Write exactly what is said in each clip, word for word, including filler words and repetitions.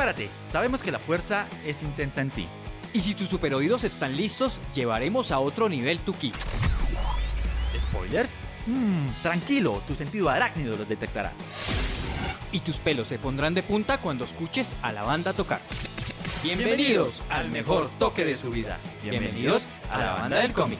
Prepárate, sabemos que la fuerza es intensa en ti. Y si tus superoídos están listos, llevaremos a otro nivel tu ki. ¿Spoilers? Mmm, tranquilo, tu sentido arácnido los detectará. Y tus pelos se pondrán de punta cuando escuches a la banda tocar. Bienvenidos al mejor toque de su vida. Bienvenidos a la banda del cómic.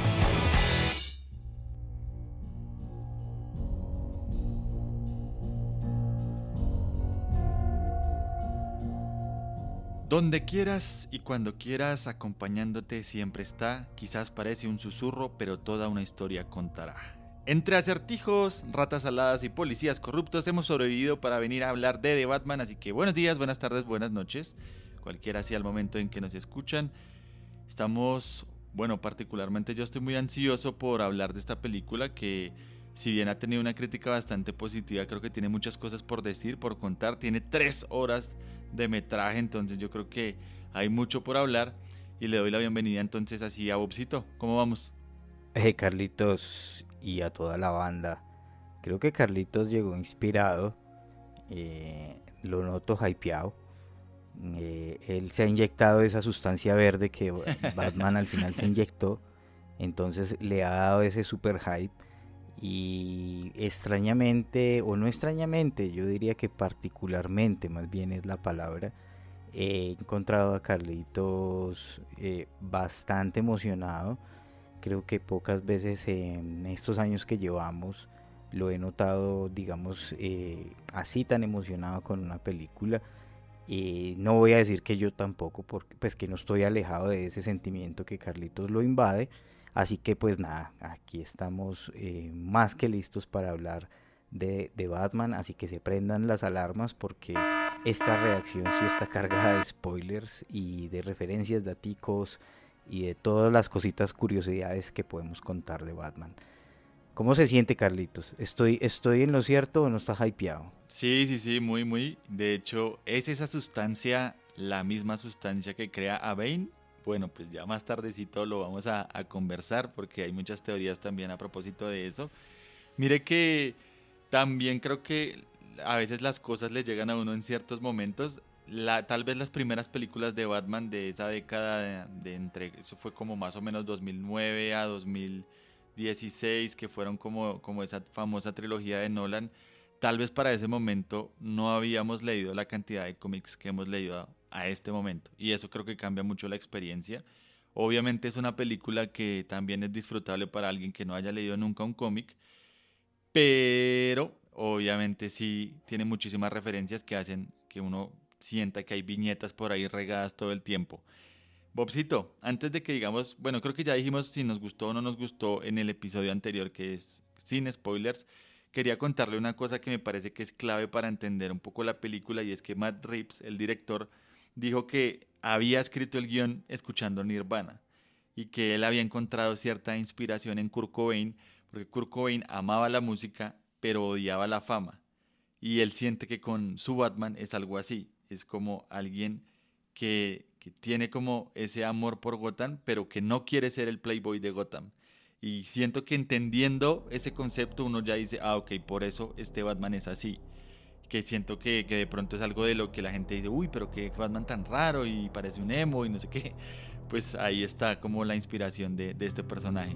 Donde quieras y cuando quieras, acompañándote siempre está. Quizás parece un susurro, pero toda una historia contará. Entre acertijos, ratas aladas y policías corruptos hemos sobrevivido para venir a hablar de The Batman. Así que buenos días, buenas tardes, buenas noches. Cualquiera sea el momento en que nos escuchan. Estamos, bueno, particularmente yo estoy muy ansioso por hablar de esta película que, si bien ha tenido una crítica bastante positiva, creo que tiene muchas cosas por decir, por contar. Tiene tres horas de metraje, entonces yo creo que hay mucho por hablar y le doy la bienvenida entonces así a Bobcito. ¿Cómo vamos? Eh, Carlitos y a toda la banda. Creo que Carlitos llegó inspirado, eh, lo noto hypeado. Eh, él se ha inyectado esa sustancia verde que Batman al final se inyectó, entonces le ha dado ese super hype. Y extrañamente, o no extrañamente, yo diría que particularmente, más bien es la palabra, he encontrado a Carlitos eh, bastante emocionado. Creo que pocas veces en estos años que llevamos lo he notado, digamos, eh, así tan emocionado con una película. Eh, no voy a decir que yo tampoco, porque pues que no estoy alejado de ese sentimiento que Carlitos lo invade. Así que pues nada, aquí estamos eh, más que listos para hablar de, de Batman, así que se prendan las alarmas porque esta reacción sí está cargada de spoilers y de referencias, daticos y de todas las cositas, curiosidades que podemos contar de Batman. ¿Cómo se siente, Carlitos? ¿Estoy, estoy en lo cierto o no está hypeado? Sí, sí, sí, muy, muy. De hecho, ¿es esa sustancia la misma sustancia que crea a Bane? Bueno, pues ya más tardecito lo vamos a, a conversar porque hay muchas teorías también a propósito de eso. Mire que también creo que a veces las cosas le llegan a uno en ciertos momentos. La, tal vez las primeras películas de Batman de esa década de, de entre, eso fue como más o menos dos mil nueve a dos mil dieciséis, que fueron como, como esa famosa trilogía de Nolan. Tal vez para ese momento no habíamos leído la cantidad de cómics que hemos leído a, a este momento. Y eso creo que cambia mucho la experiencia. Obviamente es una película que también es disfrutable para alguien que no haya leído nunca un cómic. Pero obviamente sí tiene muchísimas referencias que hacen que uno sienta que hay viñetas por ahí regadas todo el tiempo. Bobcito, antes de que digamos, bueno, creo que ya dijimos si nos gustó o no nos gustó en el episodio anterior, que es sin spoilers. Quería contarle una cosa que me parece que es clave para entender un poco la película, y es que Matt Reeves, el director, dijo que había escrito el guión escuchando Nirvana y que él había encontrado cierta inspiración en Kurt Cobain, porque Kurt Cobain amaba la música pero odiaba la fama, y él siente que con su Batman es algo así, es como alguien que, que tiene como ese amor por Gotham pero que no quiere ser el playboy de Gotham. Y siento que entendiendo ese concepto uno ya dice, ah, ok, por eso este Batman es así. Que siento que, que de pronto es algo de lo que la gente dice, uy, pero qué Batman tan raro y parece un emo y no sé qué. Pues ahí está como la inspiración de, de este personaje.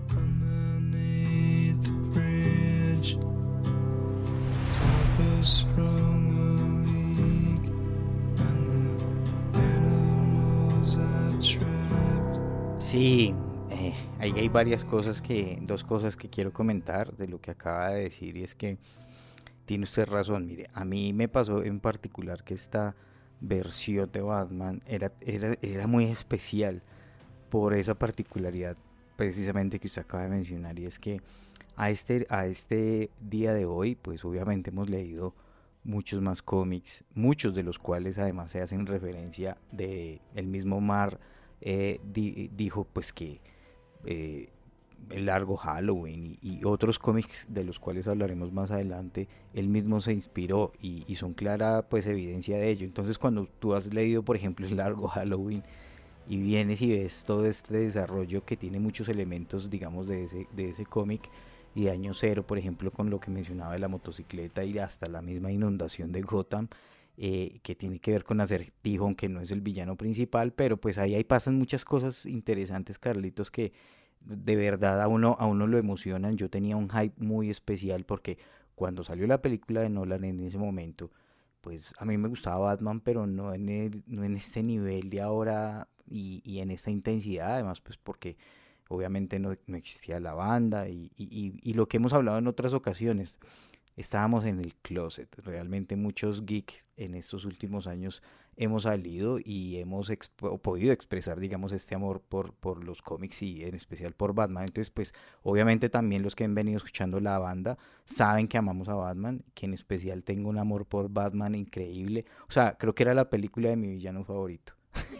Sí. Eh, ahí hay varias cosas que, dos cosas que quiero comentar de lo que acaba de decir, y es que tiene usted razón. Mire, a mí me pasó en particular que esta versión de Batman era, era, era muy especial por esa particularidad precisamente que usted acaba de mencionar, y es que a este, a este día de hoy, pues obviamente hemos leído muchos más cómics, muchos de los cuales además se hacen referencia de el mismo Mar eh, di, dijo pues que Eh, el largo Halloween y, y otros cómics de los cuales hablaremos más adelante, él mismo se inspiró y, y son clara pues evidencia de ello. Entonces cuando tú has leído por ejemplo el largo Halloween y vienes y ves todo este desarrollo que tiene muchos elementos, digamos, de ese, de ese cómic y de Año Cero, por ejemplo, con lo que mencionaba de la motocicleta y hasta la misma inundación de Gotham, eh, que tiene que ver con Acertijo, aunque no es el villano principal, pero pues ahí, ahí pasan muchas cosas interesantes, Carlitos, que de verdad a uno, a uno lo emocionan. Yo tenía un hype muy especial porque cuando salió la película de Nolan en ese momento, pues a mí me gustaba Batman, pero no en, el, no en este nivel de ahora y, y en esta intensidad, además pues porque obviamente no, no existía la banda y, y, y, y lo que hemos hablado en otras ocasiones, estábamos en el closet. Realmente muchos geeks en estos últimos años hemos salido y hemos exp- podido expresar, digamos, este amor por, por los cómics y en especial por Batman. Entonces, pues, obviamente también los que han venido escuchando la banda saben que amamos a Batman, que en especial tengo un amor por Batman increíble. O sea, creo que era la película de mi villano favorito.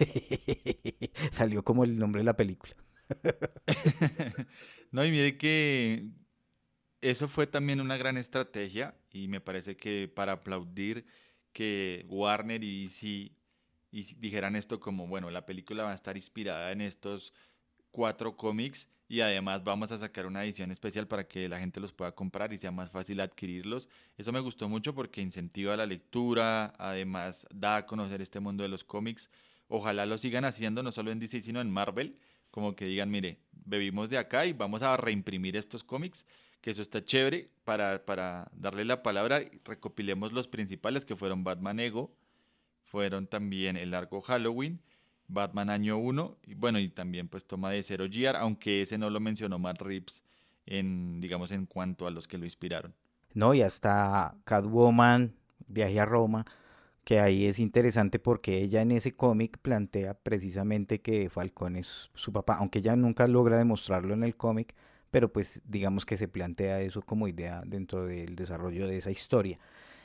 Salió como el nombre de la película. No, y mire que eso fue también una gran estrategia y me parece que para aplaudir que Warner y D C y si- dijeran esto como, bueno, la película va a estar inspirada en estos cuatro cómics y además vamos a sacar una edición especial para que la gente los pueda comprar y sea más fácil adquirirlos. Eso me gustó mucho porque incentiva la lectura, además da a conocer este mundo de los cómics. Ojalá lo sigan haciendo no solo en D C sino en Marvel, como que digan, mire, bebimos de acá y vamos a reimprimir estos cómics, que eso está chévere para, para darle la palabra. Recopilemos los principales que fueron Batman Ego, fueron también el largo Halloween, Batman Año uno y bueno, y también pues Toma de Zero G R, aunque ese no lo mencionó Matt Reeves en, digamos, en cuanto a los que lo inspiraron. No, y hasta Catwoman, Viaje a Roma, que ahí es interesante porque ella en ese cómic plantea precisamente que Falcón es su papá, aunque ella nunca logra demostrarlo en el cómic, pero pues digamos que se plantea eso como idea dentro del desarrollo de esa historia.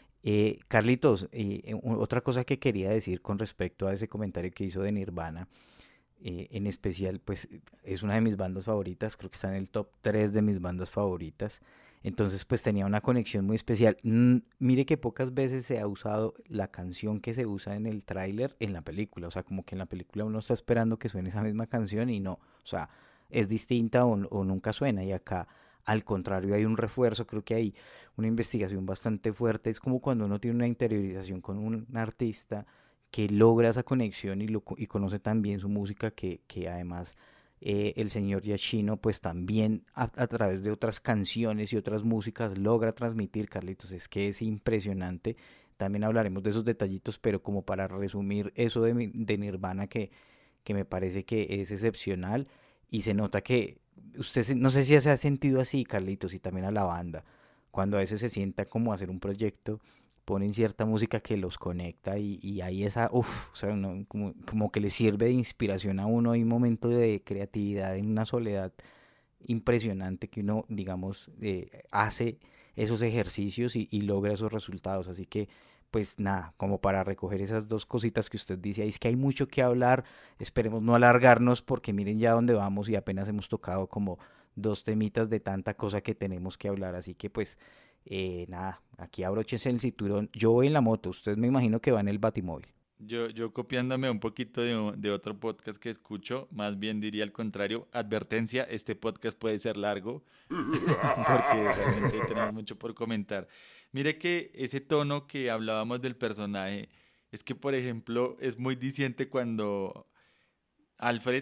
Eh, Carlitos, eh, eh, u- otra cosa que quería decir con respecto a ese comentario que hizo de Nirvana, eh, en especial, pues es una de mis bandas favoritas, creo que está en el top tres de mis bandas favoritas. Entonces, pues tenía una conexión muy especial. Mm, mire que pocas veces se ha usado la canción que se usa en el tráiler en la película. O sea, como que en la película uno está esperando que suene esa misma canción y no. O sea, es distinta o, o nunca suena. Y acá, al contrario, hay un refuerzo. Creo que hay una investigación bastante fuerte. Es como cuando uno tiene una interiorización con un artista que logra esa conexión y, lo, y conoce también su música, que, que además eh, el señor Yashino pues también a, a, través de otras canciones y otras músicas logra transmitir, Carlitos, es que es impresionante. También hablaremos de esos detallitos, pero como para resumir eso de, de Nirvana que, que me parece que es excepcional y se nota que usted se, no sé si se ha sentido así, Carlitos, y también a la banda, cuando a veces se sienta como hacer un proyecto, ponen cierta música que los conecta y, y hay esa, uff, o sea, uno como, como que le sirve de inspiración a uno, hay un momento de creatividad en una soledad impresionante que uno, digamos, eh, hace esos ejercicios y, y logra esos resultados. Así que, pues nada, como para recoger esas dos cositas que usted dice, ahí es que hay mucho que hablar, esperemos no alargarnos porque miren ya dónde vamos y apenas hemos tocado como dos temitas de tanta cosa que tenemos que hablar. Así que pues eh, nada, aquí abróchese el cinturón. Yo voy en la moto, usted me imagino que va en el batimóvil. Yo, yo copiándome un poquito de, o- de otro podcast que escucho, más bien diría al contrario, advertencia, este podcast puede ser largo porque realmente tenemos mucho por comentar. Mire que ese tono que hablábamos del personaje, es que por ejemplo es muy diciente cuando Alfred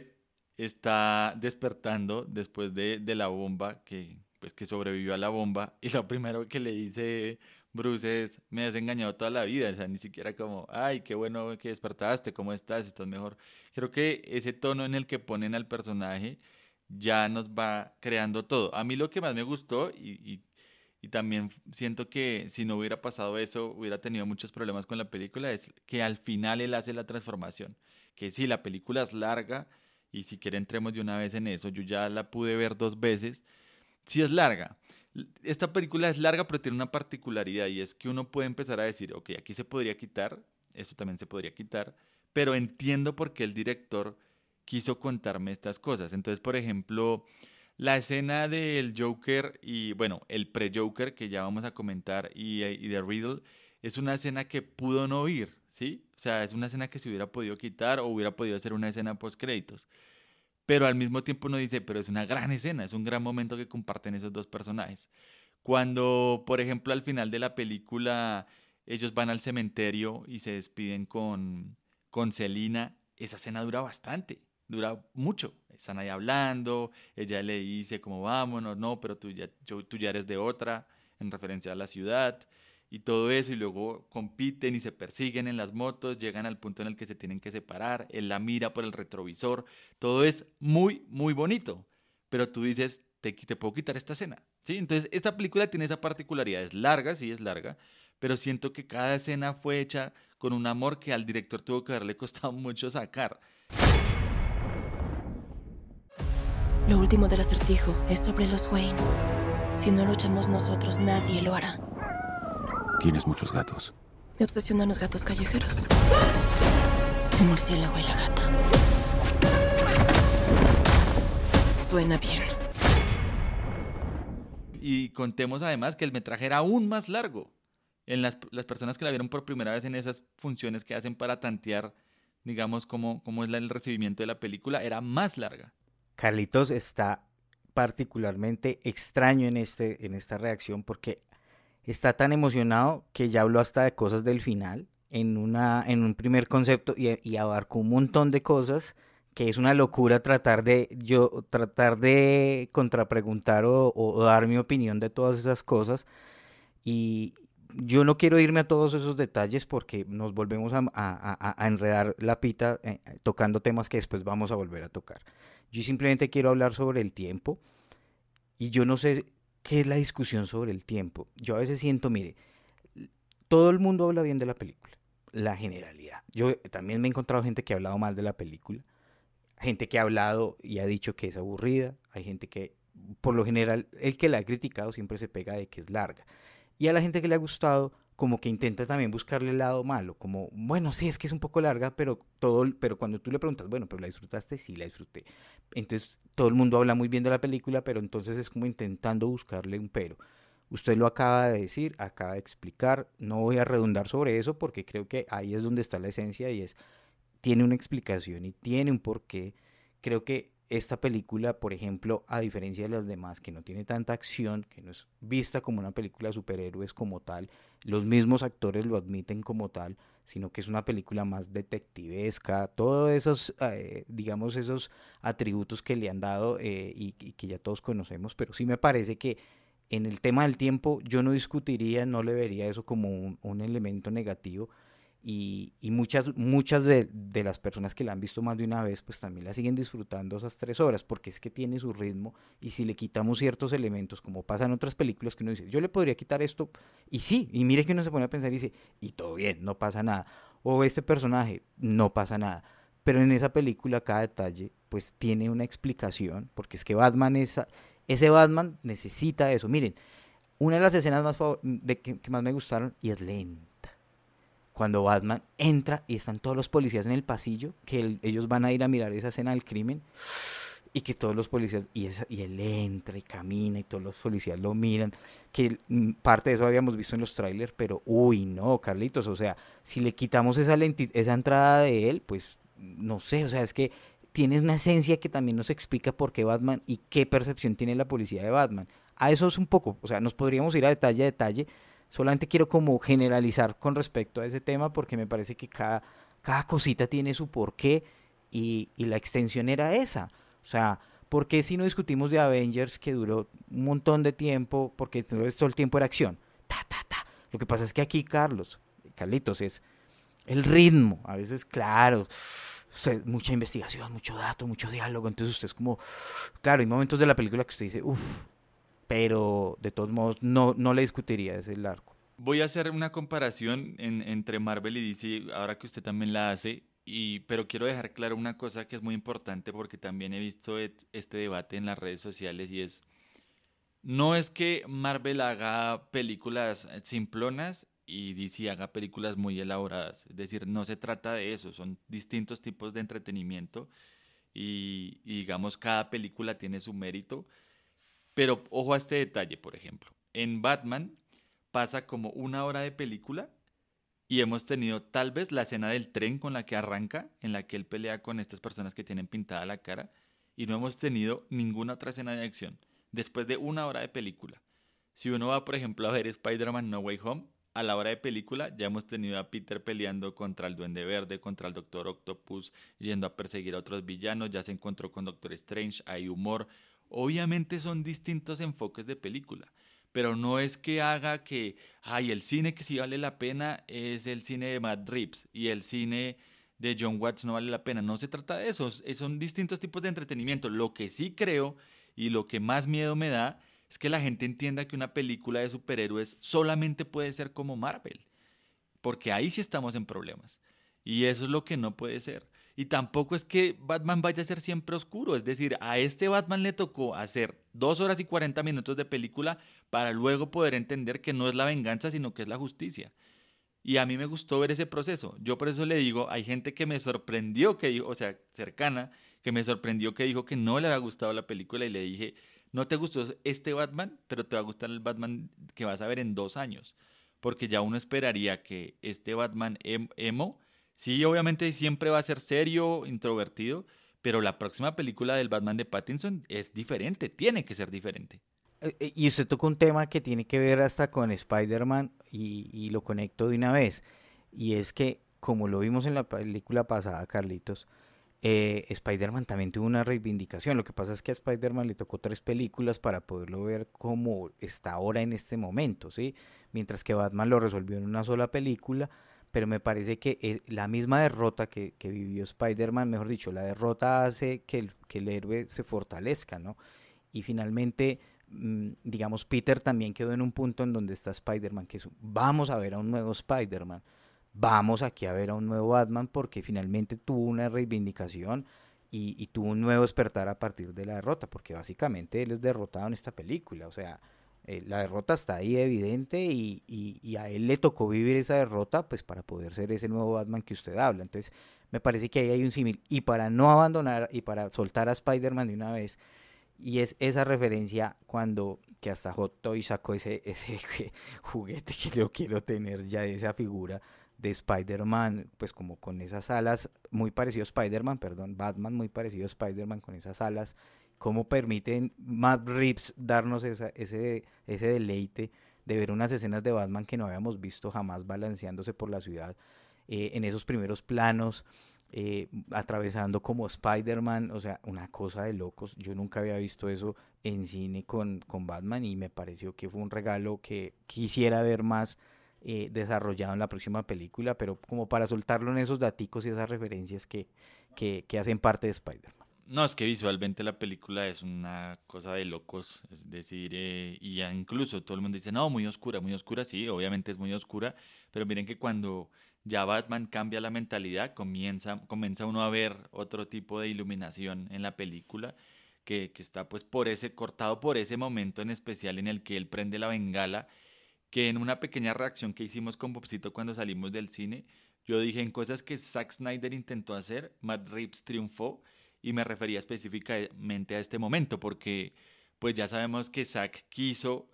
está despertando después de, de la bomba, que pues que sobrevivió a la bomba, y lo primero que le dice Bruce es, me has engañado toda la vida, o sea, ni siquiera como, ay, qué bueno que despertaste, ¿cómo estás? ¿Estás mejor? Creo que ese tono en el que ponen al personaje ya nos va creando todo. A mí lo que más me gustó y, y y también siento que si no hubiera pasado eso, hubiera tenido muchos problemas con la película, es que al final él hace la transformación. Que sí, la película es larga, y si quiere entremos de una vez en eso, yo ya la pude ver dos veces, sí es larga. L- Esta película es larga, pero tiene una particularidad y es que uno puede empezar a decir, ok, aquí se podría quitar, esto también se podría quitar, pero entiendo por qué el director quiso contarme estas cosas. Entonces, por ejemplo, la escena del Joker y, bueno, el pre-Joker que ya vamos a comentar y, eh, y de Riddle es una escena que pudo no ir, ¿sí? O sea, es una escena que se hubiera podido quitar o hubiera podido ser una escena post créditos. Pero al mismo tiempo uno dice, pero es una gran escena, es un gran momento que comparten esos dos personajes. Cuando, por ejemplo, al final de la película ellos van al cementerio y se despiden con, con Selina. Esa escena dura bastante, dura mucho. Están ahí hablando, ella le dice como vámonos, no, pero tú ya, yo, tú ya eres de otra, en referencia a la ciudad, y todo eso, y luego compiten y se persiguen en las motos, llegan al punto en el que se tienen que separar, él la mira por el retrovisor, todo es muy, muy bonito, pero tú dices, te, te puedo quitar esta escena, ¿sí? Entonces, esta película tiene esa particularidad, es larga, sí, es larga, pero siento que cada escena fue hecha con un amor que al director tuvo que haberle costado mucho sacar. Lo último del acertijo es sobre los Wayne. Si no luchamos nosotros, nadie lo hará. Tienes muchos gatos. Me obsesionan los gatos callejeros. El murciélago y la gata. Suena bien. Y contemos además que el metraje era aún más largo. En las, las personas que la vieron por primera vez en esas funciones que hacen para tantear, digamos, cómo, cómo es la, el recibimiento de la película, era más larga. Carlitos está particularmente extraño en, este, en esta reacción porque está tan emocionado que ya habló hasta de cosas del final en, una, en un primer concepto y, y abarcó un montón de cosas que es una locura tratar de yo tratar de contrapreguntar o, o dar mi opinión de todas esas cosas. Y yo no quiero irme a todos esos detalles porque nos volvemos a, a, a, a enredar la pita eh, tocando temas que después vamos a volver a tocar. Yo simplemente quiero hablar sobre el tiempo y yo no sé qué es la discusión sobre el tiempo. Yo a veces siento, mire, todo el mundo habla bien de la película, la generalidad. Yo también me he encontrado gente que ha hablado mal de la película, gente que ha hablado y ha dicho que es aburrida, hay gente que, por lo general, el que la ha criticado siempre se pega de que es larga. Y a la gente que le ha gustado, como que intenta también buscarle el lado malo, como, bueno, sí, es que es un poco larga, pero todo, pero cuando tú le preguntas, bueno, ¿pero la disfrutaste? Sí, la disfruté. Entonces, todo el mundo habla muy bien de la película, pero entonces es como intentando buscarle un pero. Usted lo acaba de decir, acaba de explicar, no voy a redundar sobre eso porque creo que ahí es donde está la esencia y es, tiene una explicación y tiene un porqué. Creo que esta película, por ejemplo, a diferencia de las demás, que no tiene tanta acción, que no es vista como una película de superhéroes como tal, los mismos actores lo admiten como tal, sino que es una película más detectivesca, todos esos, eh, digamos, esos atributos que le han dado eh, y, y que ya todos conocemos, pero sí me parece que en el tema del tiempo yo no discutiría, no le vería eso como un, un elemento negativo. Y, y muchas, muchas de, de las personas que la han visto más de una vez, pues también la siguen disfrutando esas tres horas, porque es que tiene su ritmo, y si le quitamos ciertos elementos, como pasa en otras películas que uno dice, yo le podría quitar esto, y sí, y mire que uno se pone a pensar y dice, y todo bien, no pasa nada, o este personaje, no pasa nada, pero en esa película cada detalle, pues tiene una explicación, porque es que Batman, es, ese Batman necesita eso. Miren, una de las escenas más favor- de que, que más me gustaron, y es lenta, cuando Batman entra y están todos los policías en el pasillo, que el, ellos van a ir a mirar esa escena del crimen, y que todos los policías, y, esa, y él entra y camina, y todos los policías lo miran, que parte de eso habíamos visto en los trailers, pero uy, no, Carlitos, o sea, si le quitamos esa, lenti- esa entrada de él, pues, no sé, o sea, es que tiene una esencia que también nos explica por qué Batman y qué percepción tiene la policía de Batman. A eso es un poco, o sea, nos podríamos ir a detalle a detalle. Solamente quiero como generalizar con respecto a ese tema porque me parece que cada, cada cosita tiene su porqué y, y la extensión era esa. O sea, ¿por qué si no discutimos de Avengers que duró un montón de tiempo? Porque todo el tiempo era acción. Ta, ta, ta. Lo que pasa es que aquí, Carlos, Carlitos, es el ritmo. A veces, claro, usted, mucha investigación, mucho dato, mucho diálogo. Entonces usted es como, claro, hay momentos de la película que usted dice, uff, pero de todos modos no, no le discutiría ese arco. Voy a hacer una comparación en, entre Marvel y D C, ahora que usted también la hace, y, pero quiero dejar claro una cosa que es muy importante porque también he visto et- este debate en las redes sociales y es, no es que Marvel haga películas eh, simplonas y D C haga películas muy elaboradas, es decir, no se trata de eso, son distintos tipos de entretenimiento y, y digamos cada película tiene su mérito. Pero ojo a este detalle, por ejemplo. En Batman pasa como una hora de película y hemos tenido tal vez la escena del tren con la que arranca, en la que él pelea con estas personas que tienen pintada la cara, y no hemos tenido ninguna otra escena de acción después de una hora de película. Si uno va, por ejemplo, a ver Spider-Man No Way Home, a la hora de película ya hemos tenido a Peter peleando contra el Duende Verde, contra el Doctor Octopus, yendo a perseguir a otros villanos, ya se encontró con Doctor Strange, hay humor. Obviamente son distintos enfoques de película, pero no es que haga que, ay, el cine que sí vale la pena es el cine de Matt Reeves y el cine de John Watts no vale la pena. No se trata de eso, son distintos tipos de entretenimiento. Lo que sí creo y lo que más miedo me da es que la gente entienda que una película de superhéroes solamente puede ser como Marvel, porque ahí sí estamos en problemas. Y eso es lo que no puede ser. Y tampoco es que Batman vaya a ser siempre oscuro, es decir, a este Batman le tocó hacer dos horas y cuarenta minutos de película para luego poder entender que no es la venganza, sino que es la justicia. Y a mí me gustó ver ese proceso. Yo por eso le digo, hay gente que me sorprendió, que dijo, o sea, cercana, que me sorprendió que dijo que no le había gustado la película y le dije, no te gustó este Batman, pero te va a gustar el Batman que vas a ver en dos años. Porque ya uno esperaría que este Batman em- emo, sí, obviamente siempre va a ser serio, introvertido, pero la próxima película del Batman de Pattinson es diferente, tiene que ser diferente. Eh, eh, Y usted tocó un tema que tiene que ver hasta con Spider-Man y, y lo conecto de una vez. Y es que, como lo vimos en la película pasada, Carlitos, eh, Spider-Man también tuvo una reivindicación. Lo que pasa es que a Spider-Man le tocó tres películas para poderlo ver como está ahora en este momento, ¿sí? Mientras que Batman lo resolvió en una sola película, pero me parece que eh, la misma derrota que, que vivió Spider-Man, mejor dicho, la derrota hace que el, que el héroe se fortalezca, ¿no? Y finalmente, mm, digamos, Peter también quedó en un punto en donde está Spider-Man, que es, vamos a ver a un nuevo Spider-Man, vamos aquí a ver a un nuevo Batman, porque finalmente tuvo una reivindicación y, y tuvo un nuevo despertar a partir de la derrota, porque básicamente él es derrotado en esta película, o sea, eh, la derrota está ahí evidente y, y, y a él le tocó vivir esa derrota pues para poder ser ese nuevo Batman que usted habla. Entonces me parece que ahí hay un símil, y para no abandonar y para soltar a Spider-Man de una vez, y es esa referencia cuando que hasta Hot Toys sacó ese, ese juguete que yo quiero tener ya, esa figura de Spider-Man, pues como con esas alas, muy parecido a Spider-Man, perdón, Batman muy parecido a Spider-Man con esas alas, cómo permiten Matt Reeves darnos esa, ese, ese deleite de ver unas escenas de Batman que no habíamos visto jamás balanceándose por la ciudad, eh, en esos primeros planos, eh, atravesando como Spider-Man, o sea, una cosa de locos. Yo nunca había visto eso en cine con, con Batman y me pareció que fue un regalo que quisiera ver más eh, desarrollado en la próxima película, pero como para soltarlo en esos daticos y esas referencias que, que, que hacen parte de Spider-Man. No, es que visualmente la película es una cosa de locos, es decir, eh, y ya incluso todo el mundo dice, no, muy oscura, muy oscura, sí, obviamente es muy oscura, pero miren que cuando ya Batman cambia la mentalidad, comienza, comienza uno a ver otro tipo de iluminación en la película, que, que está pues por ese, cortado por ese momento en especial en el que él prende la bengala, que en una pequeña reacción que hicimos con Popcito cuando salimos del cine, yo dije en cosas que Zack Snyder intentó hacer, Matt Reeves triunfó, y me refería específicamente a este momento, porque pues ya sabemos que Zack quiso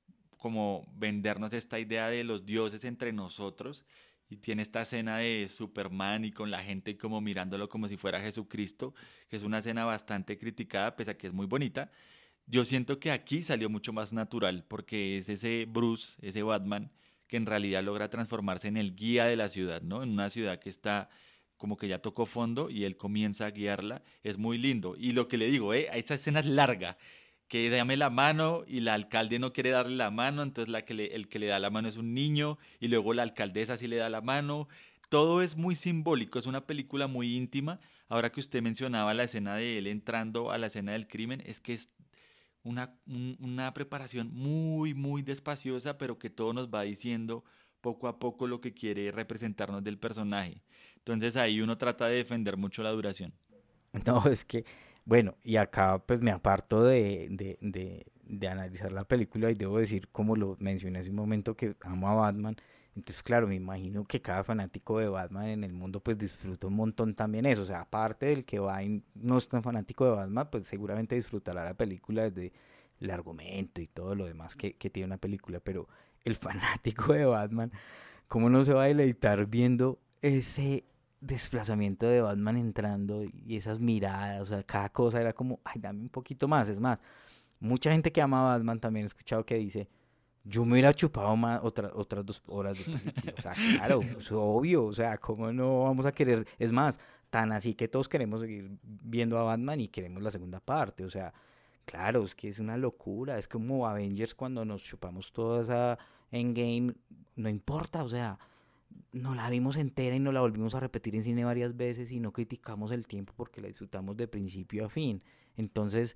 como vendernos esta idea de los dioses entre nosotros, y tiene esta escena de Superman y con la gente como mirándolo como si fuera Jesucristo, que es una escena bastante criticada, pese a que es muy bonita. Yo siento que aquí salió mucho más natural, porque es ese Bruce, ese Batman, que en realidad logra transformarse en el guía de la ciudad, ¿no? En una ciudad que está como que ya tocó fondo y él comienza a guiarla, es muy lindo. Y lo que le digo, eh, esa escena es larga, que dame la mano y la alcalde no quiere darle la mano, entonces la que le, el que le da la mano es un niño y luego la alcaldesa sí le da la mano. Todo es muy simbólico, es una película muy íntima. Ahora que usted mencionaba la escena de él entrando a la escena del crimen, es que es una, un- una preparación muy, muy despaciosa, pero que todo nos va diciendo poco a poco lo que quiere representarnos del personaje. Entonces ahí uno trata de defender mucho la duración. No, es que, bueno, y acá pues me aparto de, de, de, de analizar la película y debo decir, como lo mencioné hace un momento, que amo a Batman. Entonces, claro, me imagino que cada fanático de Batman en el mundo pues disfruta un montón también eso. O sea, aparte del que va y no es tan fanático de Batman, pues seguramente disfrutará la película desde el argumento y todo lo demás que, que tiene una película. Pero el fanático de Batman, ¿cómo no se va a deleitar viendo ese desplazamiento de Batman entrando y esas miradas? O sea, cada cosa era como, ay, dame un poquito más. Es más, mucha gente que ama a Batman también he escuchado que dice, yo me hubiera chupado más otra, otras dos horas de película. O sea, claro, es obvio. O sea, ¿cómo no vamos a querer? Es más, tan así que todos queremos seguir viendo a Batman y queremos la segunda parte. O sea, claro, es que es una locura. Es como Avengers cuando nos chupamos toda esa Endgame. No importa, o sea, no la vimos entera y nos la volvimos a repetir en cine varias veces y no criticamos el tiempo porque la disfrutamos de principio a fin. Entonces,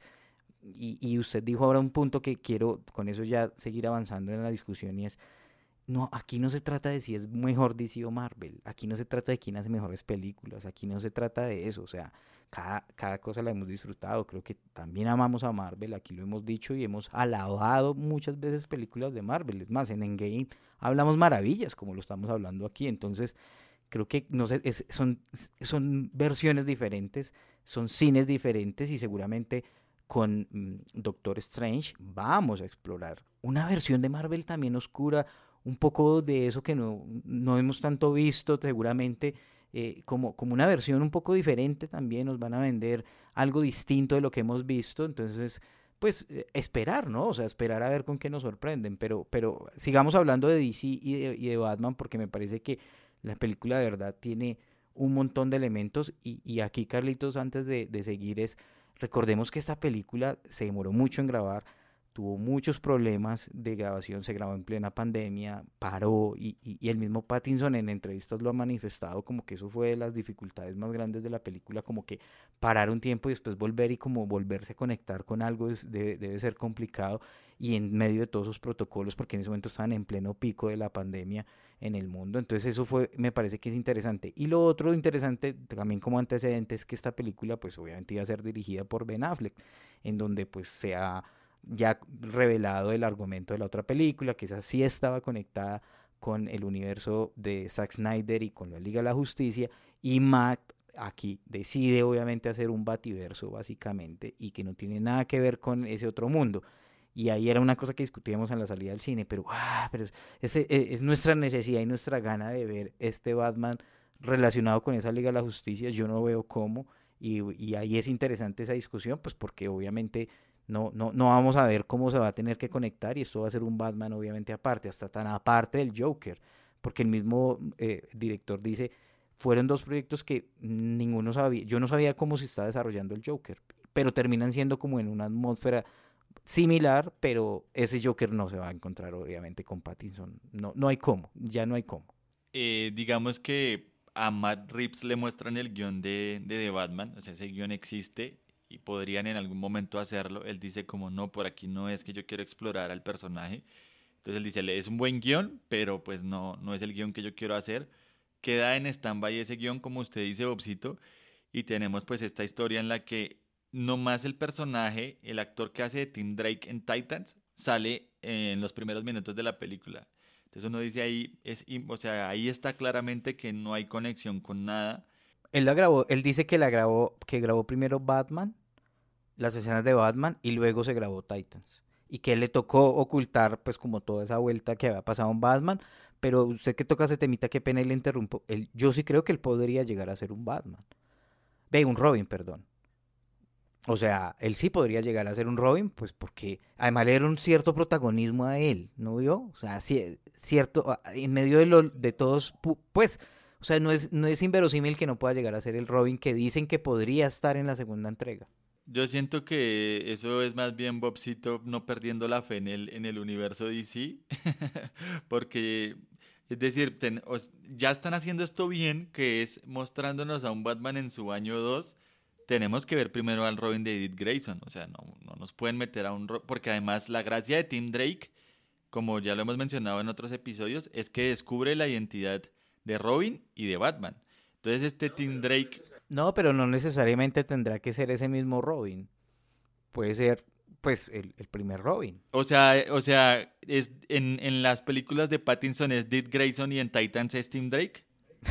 y, y usted dijo ahora un punto que quiero con eso ya seguir avanzando en la discusión y es, no, aquí no se trata de si es mejor D C o Marvel, aquí no se trata de quién hace mejores películas, aquí no se trata de eso, o sea, cada, cada cosa la hemos disfrutado, creo que también amamos a Marvel, aquí lo hemos dicho y hemos alabado muchas veces películas de Marvel, es más, en Endgame hablamos maravillas como lo estamos hablando aquí, entonces creo que no sé, es, son, son versiones diferentes, son cines diferentes y seguramente con mm, Doctor Strange vamos a explorar una versión de Marvel también oscura, un poco de eso que no, no hemos tanto visto, seguramente eh, como, como una versión un poco diferente también, nos van a vender algo distinto de lo que hemos visto, entonces pues eh, esperar, ¿no? O sea, esperar a ver con qué nos sorprenden, pero, pero sigamos hablando de D C y de, y de Batman porque me parece que la película de verdad tiene un montón de elementos y, y aquí Carlitos antes de, de seguir es, recordemos que esta película se demoró mucho en grabar, tuvo muchos problemas de grabación, se grabó en plena pandemia, paró y, y, y el mismo Pattinson en entrevistas lo ha manifestado como que eso fue de las dificultades más grandes de la película, como que parar un tiempo y después volver y como volverse a conectar con algo es, debe, debe ser complicado y en medio de todos sus protocolos porque en ese momento estaban en pleno pico de la pandemia en el mundo, entonces eso fue, me parece que es interesante. Y lo otro interesante también como antecedente es que esta película pues obviamente iba a ser dirigida por Ben Affleck, en donde pues se ha ya revelado el argumento de la otra película, que esa sí estaba conectada con el universo de Zack Snyder y con la Liga de la Justicia, y Matt aquí decide obviamente hacer un bativerso básicamente, y que no tiene nada que ver con ese otro mundo. Y ahí era una cosa que discutíamos en la salida del cine, pero, ah, pero es, es, es nuestra necesidad y nuestra gana de ver este Batman relacionado con esa Liga de la Justicia, yo no veo cómo, y, y ahí es interesante esa discusión, pues porque obviamente no, no, no vamos a ver cómo se va a tener que conectar y esto va a ser un Batman obviamente aparte, hasta tan aparte del Joker, porque el mismo eh, director dice, fueron dos proyectos que ninguno sabía, yo no sabía cómo se está desarrollando el Joker, pero terminan siendo como en una atmósfera similar, pero ese Joker no se va a encontrar obviamente con Pattinson, no, no hay cómo, ya no hay cómo. Eh, digamos que a Matt Reeves le muestran el guión de, de The Batman, o sea, ese guión existe y podrían en algún momento hacerlo. Él dice como no, por aquí no es que yo quiero explorar al personaje. Entonces él dice, es un buen guión, pero pues no, no es el guión que yo quiero hacer. Queda en stand-by ese guión, como usted dice, Bobcito, y tenemos pues esta historia en la que nomás el personaje, el actor que hace de Tim Drake en Titans, sale en los primeros minutos de la película. Entonces uno dice ahí, es, o sea, ahí está claramente que no hay conexión con nada. Él la grabó, él dice que la grabó, que grabó primero Batman, las escenas de Batman, y luego se grabó Titans. Y que él le tocó ocultar, pues, como toda esa vuelta que había pasado en Batman. Pero usted que toca ese temita, qué pena y le interrumpo. Él, yo sí creo que él podría llegar a ser un Batman. Ve, un Robin, perdón. O sea, él sí podría llegar a ser un Robin, pues porque además le era un cierto protagonismo a él, ¿no vio? O sea, sí, cierto, en medio de, lo, de todos, pues, o sea, no es, no es inverosímil que no pueda llegar a ser el Robin que dicen que podría estar en la segunda entrega. Yo siento que eso es más bien Bobcito no perdiendo la fe en el, en el universo D C, porque, es decir, ten, os, ya están haciendo esto bien, que es mostrándonos a un Batman en su año dos. Tenemos que ver primero al Robin de Dick Grayson, o sea, no, no nos pueden meter a un... Porque además la gracia de Tim Drake, como ya lo hemos mencionado en otros episodios, es que descubre la identidad de Robin y de Batman. Entonces este Tim Drake... No, pero no necesariamente tendrá que ser ese mismo Robin. Puede ser, pues, el, el primer Robin. O sea, o sea es, en, en las películas de Pattinson es Dick Grayson y en Titans es Tim Drake.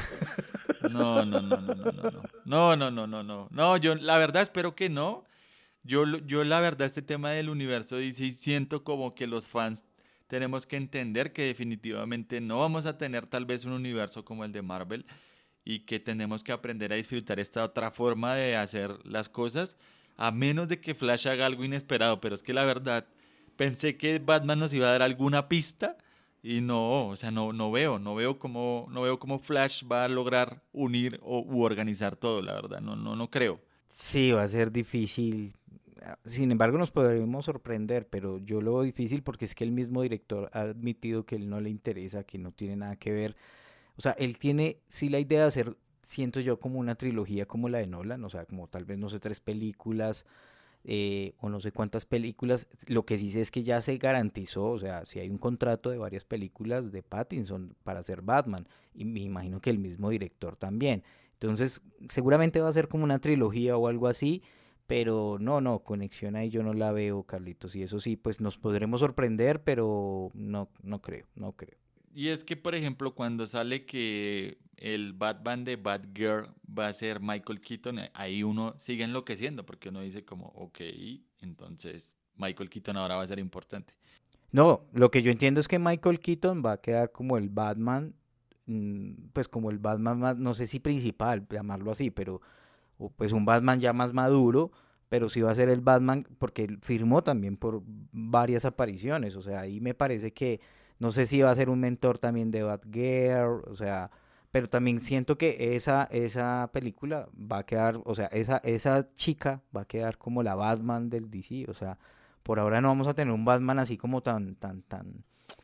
No, no, no, no, no, no, no, no, no, no, no, no, yo la verdad espero que no. Yo, yo la verdad este tema del universo D C siento como que los fans tenemos que entender que definitivamente no vamos a tener tal vez un universo como el de Marvel y que tenemos que aprender a disfrutar esta otra forma de hacer las cosas a menos de que Flash haga algo inesperado, pero es que la verdad pensé que Batman nos iba a dar alguna pista y no, o sea, no, no veo, no veo cómo, no veo cómo Flash va a lograr unir o u organizar todo, la verdad, no, no, no creo. Sí, va a ser difícil. Sin embargo, nos podremos sorprender, pero yo lo veo difícil porque es que el mismo director ha admitido que él no le interesa, que no tiene nada que ver. O sea, él tiene sí la idea de hacer, siento yo, como una trilogía como la de Nolan, o sea, como tal vez, no sé, tres películas eh, o no sé cuántas películas. Lo que sí sé es que ya se garantizó, o sea, si hay un contrato de varias películas de Pattinson para hacer Batman, y me imagino que el mismo director también. Entonces, seguramente va a ser como una trilogía o algo así, pero no, no, conexión ahí yo no la veo, Carlitos, y eso sí, pues nos podremos sorprender, pero no, no creo, no creo. Y es que, por ejemplo, cuando sale que el Batman de Batgirl va a ser Michael Keaton, ahí uno sigue enloqueciendo, porque uno dice como, ok, entonces Michael Keaton ahora va a ser importante. No, lo que yo entiendo es que Michael Keaton va a quedar como el Batman, pues como el Batman más, no sé si principal, llamarlo así, pero pues un Batman ya más maduro, pero sí va a ser el Batman porque él firmó también por varias apariciones, o sea, ahí me parece que, no sé si va a ser un mentor también de Batgirl, o sea, pero también siento que esa, esa película va a quedar, o sea, esa, esa chica va a quedar como la Batman del D C, o sea, por ahora no vamos a tener un Batman así como tan, tan, tan,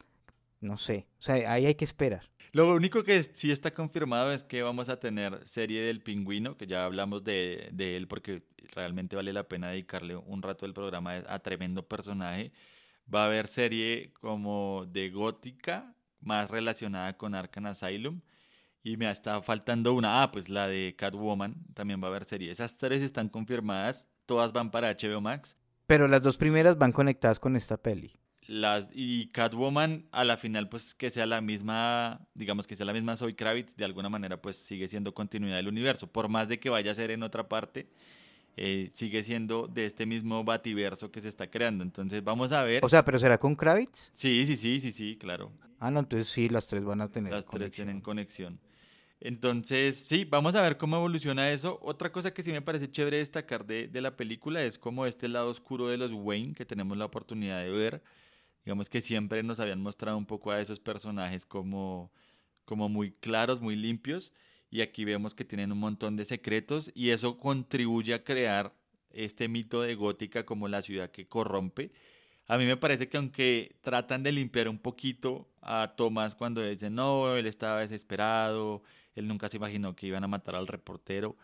no sé, o sea, ahí hay que esperar. Lo único que sí está confirmado es que vamos a tener serie del Pingüino, que ya hablamos de, de él porque realmente vale la pena dedicarle un rato del programa a tremendo personaje. Va a haber serie como de Gótica, más relacionada con Arkham Asylum. Y me está faltando una, ah, pues la de Catwoman, también va a haber serie. Esas tres están confirmadas, todas van para H B O Max. Pero las dos primeras van conectadas con esta peli. Las, y Catwoman a la final pues que sea la misma, digamos que sea la misma Zoe Kravitz, de alguna manera pues sigue siendo continuidad del universo, por más de que vaya a ser en otra parte, eh, sigue siendo de este mismo bativerso que se está creando, entonces vamos a ver. O sea, ¿pero será con Kravitz? Sí, sí, sí, sí, sí, claro. Ah, no, entonces sí, las tres van a tener Las conexión. tres tienen conexión. Entonces, sí, vamos a ver cómo evoluciona eso. Otra cosa que sí me parece chévere destacar de, de la película es como este lado oscuro de los Wayne que tenemos la oportunidad de ver. Digamos que siempre nos habían mostrado un poco a esos personajes como, como muy claros, muy limpios, y aquí vemos que tienen un montón de secretos y eso contribuye a crear este mito de Gótica como la ciudad que corrompe. A mí me parece que aunque tratan de limpiar un poquito a Thomas cuando dicen no, él estaba desesperado, él nunca se imaginó que iban a matar al reportero,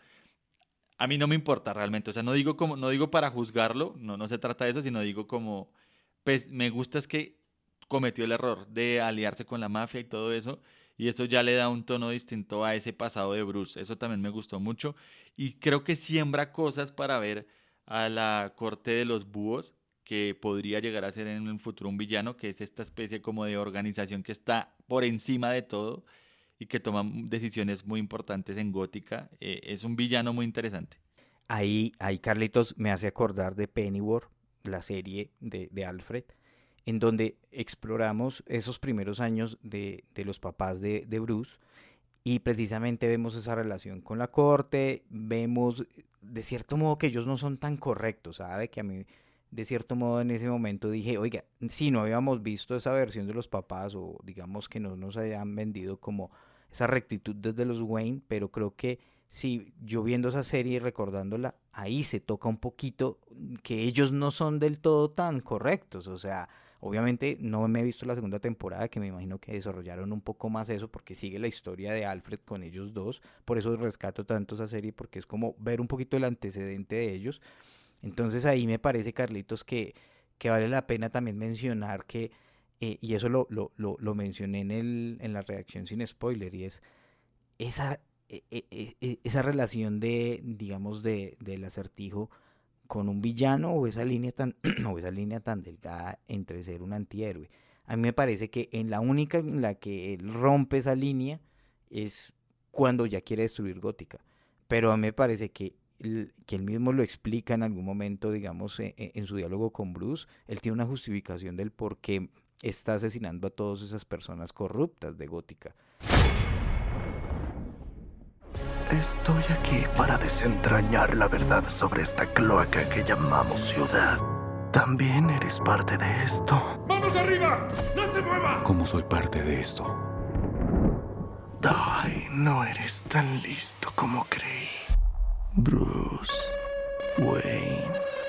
a mí no me importa realmente, o sea, no digo como, no digo para juzgarlo, no, no se trata de eso, sino digo como pues me gusta es que cometió el error de aliarse con la mafia y todo eso, y eso ya le da un tono distinto a ese pasado de Bruce, eso también me gustó mucho, y creo que siembra cosas para ver a la corte de los búhos, que podría llegar a ser en el futuro un villano, que es esta especie como de organización que está por encima de todo, y que toma decisiones muy importantes en Gótica, eh, es un villano muy interesante. Ahí, ahí Carlitos me hace acordar de Pennyworth, la serie de, de Alfred, en donde exploramos esos primeros años de, de los papás de, de Bruce y precisamente vemos esa relación con la corte, vemos de cierto modo que ellos no son tan correctos, ¿sabe? Que a mí de cierto modo en ese momento dije, oiga, si no habíamos visto esa versión de los papás o digamos que no nos hayan vendido como esa rectitud desde los Wayne, pero creo que sí, yo viendo esa serie y recordándola, ahí se toca un poquito que ellos no son del todo tan correctos, o sea, obviamente no me he visto la segunda temporada, que me imagino que desarrollaron un poco más eso, porque sigue la historia de Alfred con ellos dos, por eso rescato tanto esa serie, porque es como ver un poquito el antecedente de ellos. Entonces ahí me parece, Carlitos, que, que vale la pena también mencionar que, eh, y eso lo, lo, lo, lo mencioné en, el, en la reacción sin spoiler, y es esa... esa relación de, digamos, de del Acertijo con un villano o esa línea tan o esa línea tan delgada entre ser un antihéroe. A mí me parece que en la única en la que él rompe esa línea es cuando ya quiere destruir Gótica. Pero a mí me parece que él, que él mismo lo explica en algún momento, digamos, en, en su diálogo con Bruce, él tiene una justificación del por qué está asesinando a todas esas personas corruptas de Gótica. Estoy aquí para desentrañar la verdad sobre esta cloaca que llamamos ciudad. también eres parte de esto. ¡Manos arriba! ¡No se mueva! ¿Cómo soy parte de esto? Ay, no eres tan listo como creí. Bruce Wayne.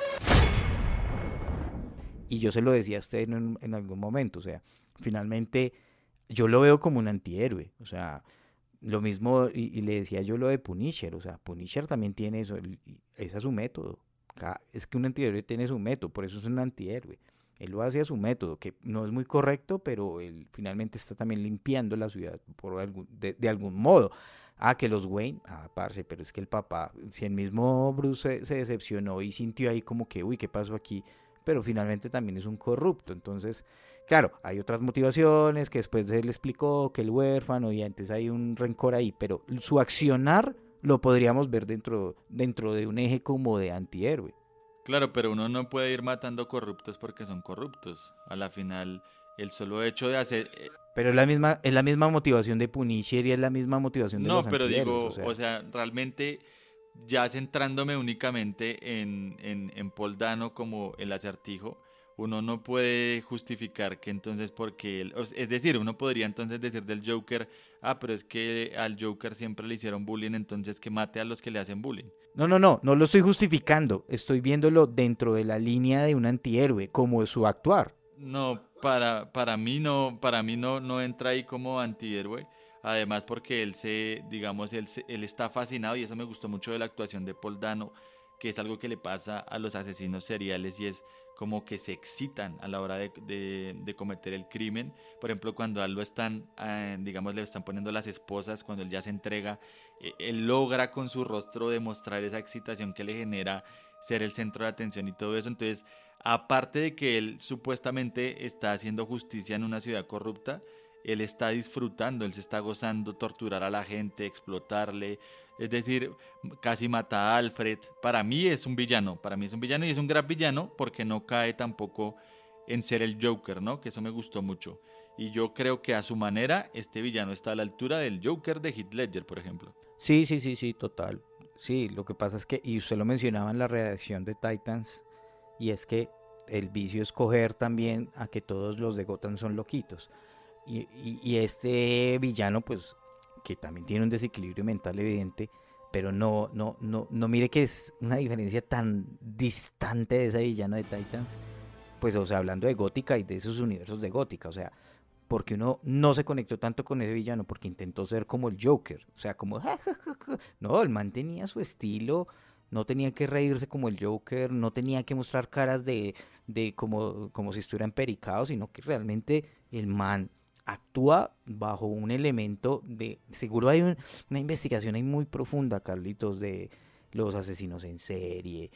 Y yo se lo decía a usted en, en algún momento, o sea, finalmente yo lo veo como un antihéroe, o sea, lo mismo, y, y le decía yo lo de Punisher, o sea, Punisher también tiene eso, el, ese es su método, es que un antihéroe tiene su método, por eso es un antihéroe, él lo hace a su método, que no es muy correcto, pero él finalmente está también limpiando la ciudad por algún, de, de algún modo. Ah, que los Wayne, ah, parce, pero es que el papá, si el mismo Bruce se, se decepcionó y sintió ahí como que, uy, ¿qué pasó aquí? Pero finalmente también es un corrupto, entonces, claro, hay otras motivaciones que después él explicó, que el huérfano, y antes hay un rencor ahí, pero su accionar lo podríamos ver dentro, dentro de un eje como de antihéroe. Claro, pero uno no puede ir matando corruptos porque son corruptos. A la final, el solo hecho de hacer... Pero es la misma, es la misma motivación de Punisher y es la misma motivación de no, los pero antihéroes. digo, o sea. o sea, realmente ya centrándome únicamente en, en, en Paul Dano como el Acertijo, uno no puede justificar que entonces porque él, es decir, uno podría entonces decir del Joker, ah, pero es que al Joker siempre le hicieron bullying, entonces que mate a los que le hacen bullying. No, no, no, no lo estoy justificando, estoy viéndolo dentro de la línea de un antihéroe, como su actuar. No, para, para mí no, para mí no, no entra ahí como antihéroe. Además porque él se, digamos, él, se, él está fascinado, y eso me gustó mucho de la actuación de Paul Dano, que es algo que le pasa a los asesinos seriales, y es como que se excitan a la hora de, de, de cometer el crimen. Por ejemplo, cuando a él lo están, eh, digamos, le están poniendo las esposas, cuando él ya se entrega, eh, él logra con su rostro demostrar esa excitación que le genera ser el centro de atención y todo eso. Entonces, aparte de que él supuestamente está haciendo justicia en una ciudad corrupta, él está disfrutando, él se está gozando torturar a la gente, explotarle, es decir, casi mata a Alfred. Para mí es un villano, para mí es un villano y es un gran villano porque no cae tampoco en ser el Joker, ¿no? Que eso me gustó mucho. Y yo creo que a su manera este villano está a la altura del Joker de Heath Ledger, por ejemplo. Sí, sí, sí, sí, total. Sí, lo que pasa es que, y usted lo mencionaba en la redacción de Titans, y es que el vicio es coger también a que todos los de Gotham son loquitos. Y, y, y este villano, pues, que también tiene un desequilibrio mental evidente, pero no, no, no, no mire que es una diferencia tan distante de ese villano de Titans, pues, o sea, hablando de Gótica y de esos universos de Gótica, o sea, porque uno no se conectó tanto con ese villano, porque intentó ser como el Joker, o sea, como, ja, ja, ja, ja. No, el man tenía su estilo, no tenía que reírse como el Joker, no tenía que mostrar caras de, de como, como si estuviera empericado, sino que realmente el man actúa bajo un elemento de, seguro hay un, una investigación ahí muy profunda, Carlitos, de los asesinos en serie,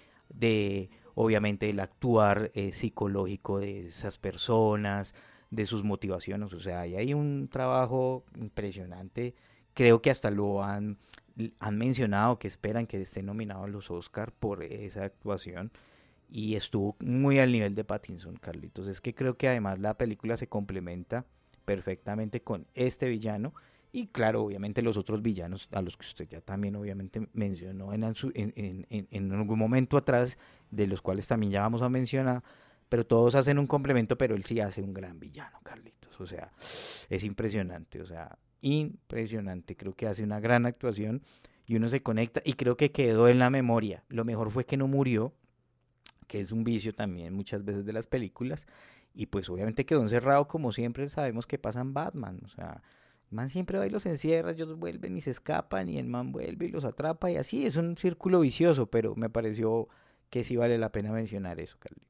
de obviamente el actuar eh, psicológico de esas personas, de sus motivaciones, o sea, ahí hay un trabajo impresionante, creo que hasta lo han, han mencionado, que esperan que esté nominado a los Oscar por esa actuación, y estuvo muy al nivel de Pattinson, Carlitos. Es que creo que además la película se complementa perfectamente con este villano, y claro, obviamente los otros villanos a los que usted ya también obviamente mencionó en, en, en, en algún momento atrás, de los cuales también ya vamos a mencionar, pero todos hacen un complemento, pero él sí hace un gran villano, Carlitos, o sea, es impresionante, o sea, impresionante, creo que hace una gran actuación y uno se conecta y creo que quedó en la memoria. Lo mejor fue que no murió, que es un vicio también muchas veces de las películas, y pues obviamente quedó encerrado, como siempre sabemos que pasa en Batman, o sea, el man siempre va y los encierra, ellos vuelven y se escapan, y el man vuelve y los atrapa, y así es un círculo vicioso, pero me pareció que sí vale la pena mencionar eso, Carlitos.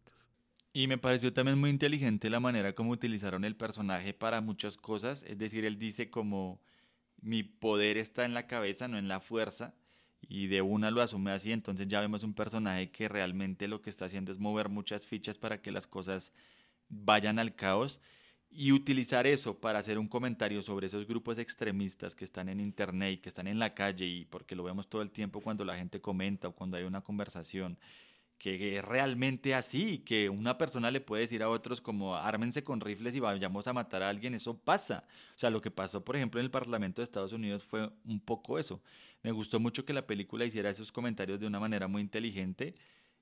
Y me pareció también muy inteligente la manera como utilizaron el personaje para muchas cosas, es decir, él dice como mi poder está en la cabeza, no en la fuerza, y de una lo asume así. Entonces ya vemos un personaje que realmente lo que está haciendo es mover muchas fichas para que las cosas vayan al caos, y utilizar eso para hacer un comentario sobre esos grupos extremistas que están en internet y que están en la calle, y porque lo vemos todo el tiempo cuando la gente comenta o cuando hay una conversación, que es realmente así, que una persona le puede decir a otros como ármense con rifles y vayamos a matar a alguien. Eso pasa. O sea, lo que pasó por ejemplo en el Parlamento de Estados Unidos fue un poco eso. Me gustó mucho que la película hiciera esos comentarios de una manera muy inteligente,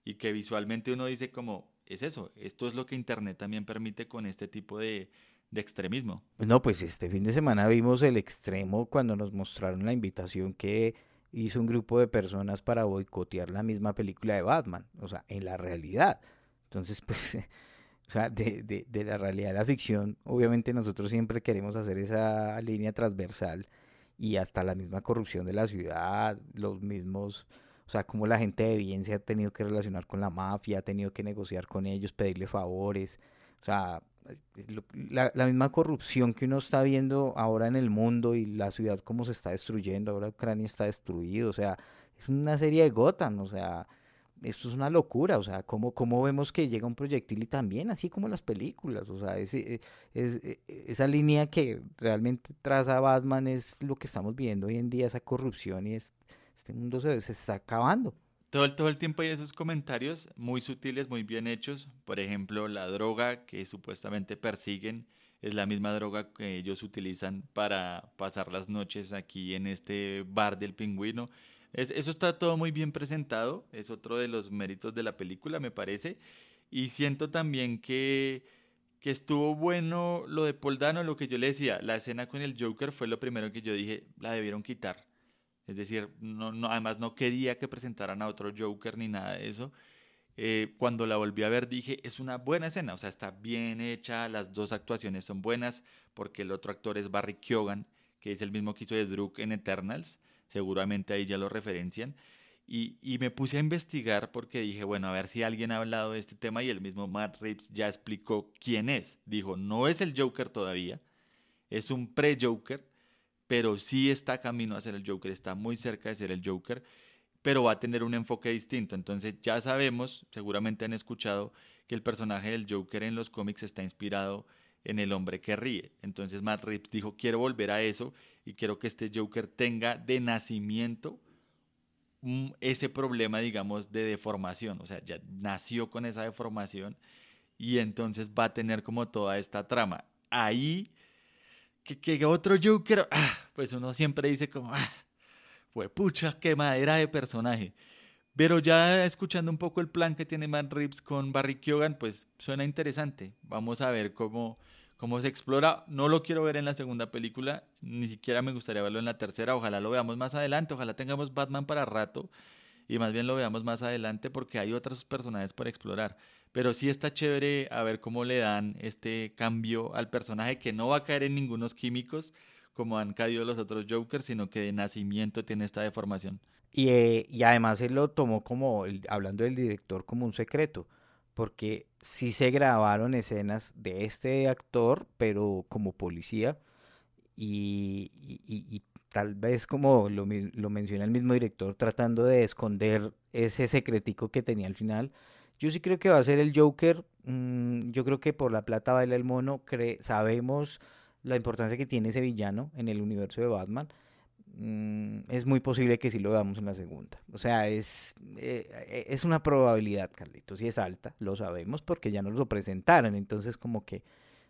y que visualmente uno dice como, es eso, esto es lo que Internet también permite con este tipo de, de extremismo. No, pues este fin de semana vimos el extremo cuando nos mostraron la invitación que hizo un grupo de personas para boicotear la misma película de Batman, o sea, en la realidad. Entonces, pues, o sea, de, de, de la realidad a la ficción, obviamente nosotros siempre queremos hacer esa línea transversal y hasta la misma corrupción de la ciudad, los mismos, o sea, como la gente de bien se ha tenido que relacionar con la mafia, ha tenido que negociar con ellos, pedirle favores, o sea, lo- la, la misma corrupción que uno está viendo ahora en el mundo y la ciudad cómo se está destruyendo, ahora Ucrania está destruido, o sea, es una serie de Gotham, o sea, esto es una locura, o sea, cómo, cómo vemos que llega un proyectil y también, así como las películas, o sea, ese, eh, es, eh, esa línea que realmente traza Batman es lo que estamos viendo hoy en día, esa corrupción y es, este mundo se, se está acabando. Todo el, todo el tiempo hay esos comentarios muy sutiles, muy bien hechos. Por ejemplo, la droga que supuestamente persiguen es la misma droga que ellos utilizan para pasar las noches aquí en este bar del Pingüino. Es- eso está todo muy bien presentado, es otro de los méritos de la película, me parece. Y siento también que, que estuvo bueno lo de Paul Dano, lo que yo le decía, la escena con el Joker fue lo primero que yo dije, la debieron quitar. Es decir, no, no, además no quería que presentaran a otro Joker ni nada de eso. Eh, cuando la volví a ver dije, es una buena escena, o sea, está bien hecha, las dos actuaciones son buenas, porque el otro actor es Barry Keoghan, que es el mismo que hizo de Druk en Eternals, seguramente ahí ya lo referencian. Y, y me puse a investigar porque dije, bueno, a ver si alguien ha hablado de este tema y el mismo Matt Reeves ya explicó quién es. Dijo, no es el Joker todavía, es un pre-Joker, pero sí está camino a ser el Joker, está muy cerca de ser el Joker, pero va a tener un enfoque distinto. Entonces ya sabemos, seguramente han escuchado, que el personaje del Joker en los cómics está inspirado en el hombre que ríe. Entonces Matt Reeves dijo, quiero volver a eso y quiero que este Joker tenga de nacimiento mm, ese problema, digamos, de deformación. O sea, ya nació con esa deformación y entonces va a tener como toda esta trama. Ahí que, que otro Joker, ah, pues uno siempre dice como, ah, fue pucha, qué madera de personaje. Pero ya escuchando un poco el plan que tiene Matt Reeves con Barry Keoghan, pues suena interesante. Vamos a ver cómo, cómo se explora. No lo quiero ver en la segunda película, ni siquiera me gustaría verlo en la tercera. Ojalá lo veamos más adelante, ojalá tengamos Batman para rato y más bien lo veamos más adelante porque hay otros personajes por explorar. Pero sí está chévere a ver cómo le dan este cambio al personaje que no va a caer en ningunos químicos como han caído los otros Jokers, sino que de nacimiento tiene esta deformación. Y, eh, y además él lo tomó como, el- hablando del director, como un secreto, porque sí se grabaron escenas de este actor, pero como policía, y, y- y- y tal vez como lo, mi- lo menciona el mismo director, tratando de esconder ese secretico que tenía al final. Yo sí creo que va a ser el Joker, mm, yo creo que por la plata baila el mono, cre- sabemos la importancia que tiene ese villano en el universo de Batman. Mm, es muy posible que sí lo veamos en la segunda. O sea, es, eh, eh, es una probabilidad, Carlitos, y es alta, lo sabemos porque ya nos lo presentaron. Entonces, como que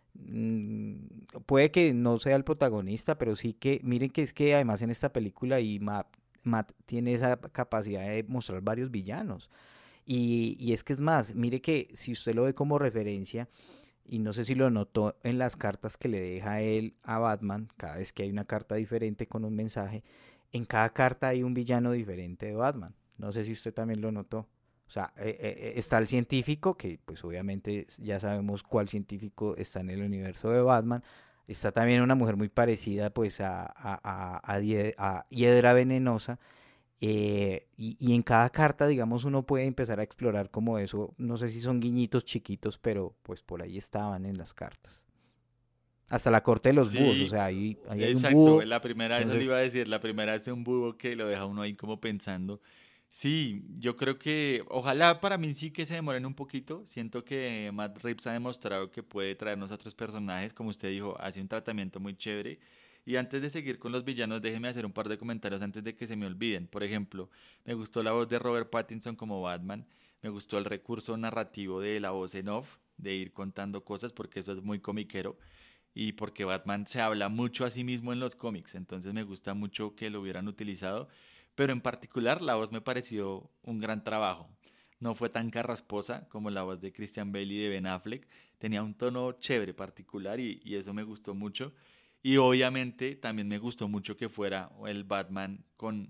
mm, puede que no sea el protagonista, pero sí que, miren que es que además en esta película y Matt, Matt tiene esa capacidad de mostrar varios villanos. Y, y es que es más, mire que si usted lo ve como referencia, y no sé si lo notó en las cartas que le deja él a Batman, cada vez que hay una carta diferente con un mensaje, en cada carta hay un villano diferente de Batman. No sé si usted también lo notó. O sea, eh, eh, eh, está el científico, que pues obviamente ya sabemos cuál científico está en el universo de Batman. Está también una mujer muy parecida pues a, a, a, a, Die- a Hiedra Venenosa. Eh, y, y en cada carta, digamos, uno puede empezar a explorar como eso. No sé si son guiñitos chiquitos, pero pues por ahí estaban en las cartas. Hasta la corte de los búhos, o Sí, sea, ahí, ahí hay un exacto, búho. la primera, eso le iba a Entonces, decir, la primera es de un búho que lo deja uno ahí como pensando. Sí, yo creo que, ojalá para mí sí que se demoren un poquito, siento que Matt Reeves ha demostrado que puede traernos a otros personajes, como usted dijo, hace un tratamiento muy chévere. Y antes de seguir con los villanos, déjeme hacer un par de comentarios antes de que se me olviden. Por ejemplo, me gustó la voz de Robert Pattinson como Batman, me gustó el recurso narrativo de la voz en off, de ir contando cosas, porque eso es muy comiquero y porque Batman se habla mucho a sí mismo en los cómics, entonces me gusta mucho que lo hubieran utilizado, pero en particular la voz me pareció un gran trabajo. no fue tan carrasposa como la voz de Christian Bale y de Ben Affleck. Tenía un tono chévere, particular, y, y eso me gustó mucho. Y obviamente también me gustó mucho que fuera el Batman con,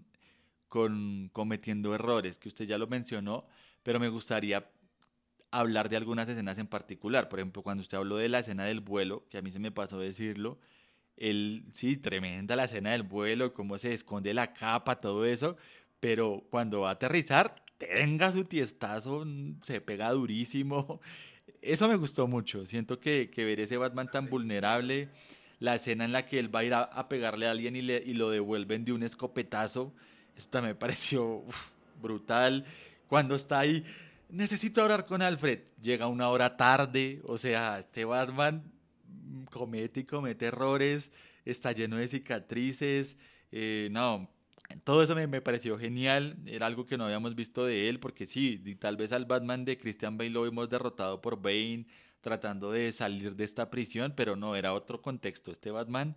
con cometiendo errores, que usted ya lo mencionó, pero me gustaría hablar de algunas escenas en particular. Por ejemplo, cuando usted habló de la escena del vuelo, que a mí se me pasó decirlo, el, sí, tremenda la escena del vuelo, cómo se esconde la capa, todo eso, pero cuando va a aterrizar, tenga su tiestazo, se pega durísimo. Eso me gustó mucho. Siento que, que ver ese Batman tan vulnerable, la escena en la que él va a ir a, a pegarle a alguien y, le, y lo devuelven de un escopetazo, eso también me pareció uf, brutal. Cuando está ahí, necesito hablar con Alfred, llega una hora tarde, o sea, este Batman comete y comete errores, está lleno de cicatrices, eh, no, todo eso me, me pareció genial, era algo que no habíamos visto de él, porque sí, y tal vez al Batman de Christian Bale lo hemos derrotado por Bane, tratando de salir de esta prisión, pero no, era otro contexto, este Batman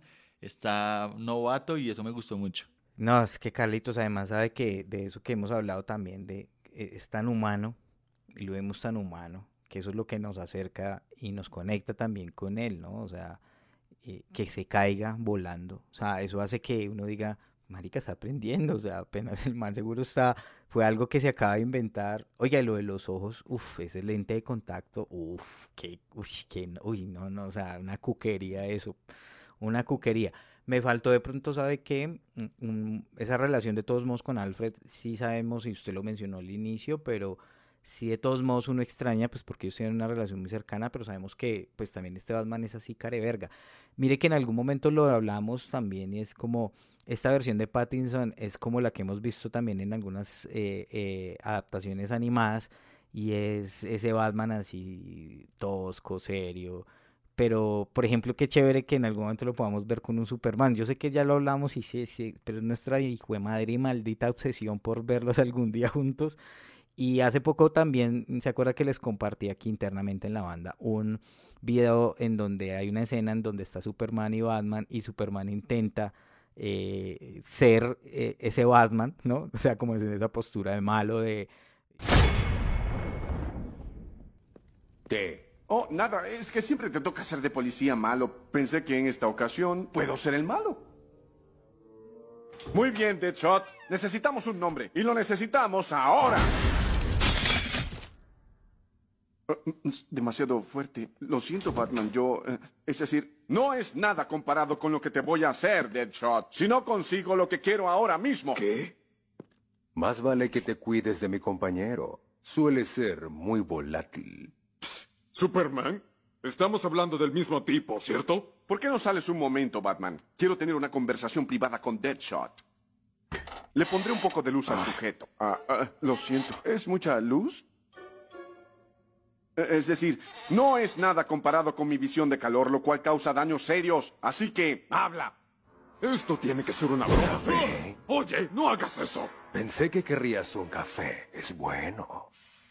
está novato y eso me gustó mucho. No, es que Carlitos además sabe que de eso que hemos hablado también, de eh, es tan humano, y lo vemos tan humano, que eso es lo que nos acerca y nos conecta también con él, ¿no? O sea, eh, que se caiga volando, o sea, eso hace que uno diga, marica, está aprendiendo, o sea, apenas el man seguro está, fue algo que se acaba de inventar. Oiga, lo de los ojos, uff, ese lente de contacto, uff, que, uy, que, uy, no, no, o sea, una cuquería eso, una cuquería. Me faltó de pronto, ¿sabe qué? Um, esa relación de todos modos con Alfred, sí sabemos, y usted lo mencionó al inicio, pero sí de todos modos uno extraña, pues porque ellos tienen una relación muy cercana, pero sabemos que pues también este Batman es así careverga. Mire que en algún momento lo hablamos también y es como, esta versión de Pattinson es como la que hemos visto también en algunas eh, eh, adaptaciones animadas, y es ese Batman así tosco, serio. Pero, por ejemplo, qué chévere que en algún momento lo podamos ver con un Superman. Yo sé que ya lo hablamos y sí, sí, pero es nuestra hijo de madre y maldita obsesión por verlos algún día juntos. Y hace poco también, ¿se acuerda que les compartí aquí internamente en la banda un video en donde hay una escena en donde está Superman y Batman, y Superman intenta eh, ser eh, ese Batman, ¿no? O sea, como es en esa postura de malo, de... ¿Qué? Oh, nada, es que siempre te toca ser de policía malo. Pensé que en esta ocasión puedo ser el malo. Muy bien, Deadshot. Necesitamos un nombre, y lo necesitamos ahora. Demasiado fuerte. Lo siento, Batman. Yo... Eh, es decir, no es nada comparado con lo que te voy a hacer, Deadshot. Si no consigo lo que quiero ahora mismo. ¿Qué? Más vale que te cuides de mi compañero. Suele ser muy volátil. Superman, estamos hablando del mismo tipo, ¿cierto? ¿Por qué no sales un momento, Batman? Quiero tener una conversación privada con Deadshot. Le pondré un poco de luz al sujeto. Ah, ah, lo siento. ¿Es mucha luz? Es decir, no es nada comparado con mi visión de calor, lo cual causa daños serios. Así que, habla. Esto tiene que ser una broma. ¿Café? Oye, no hagas eso. Pensé que querrías un café. Es bueno.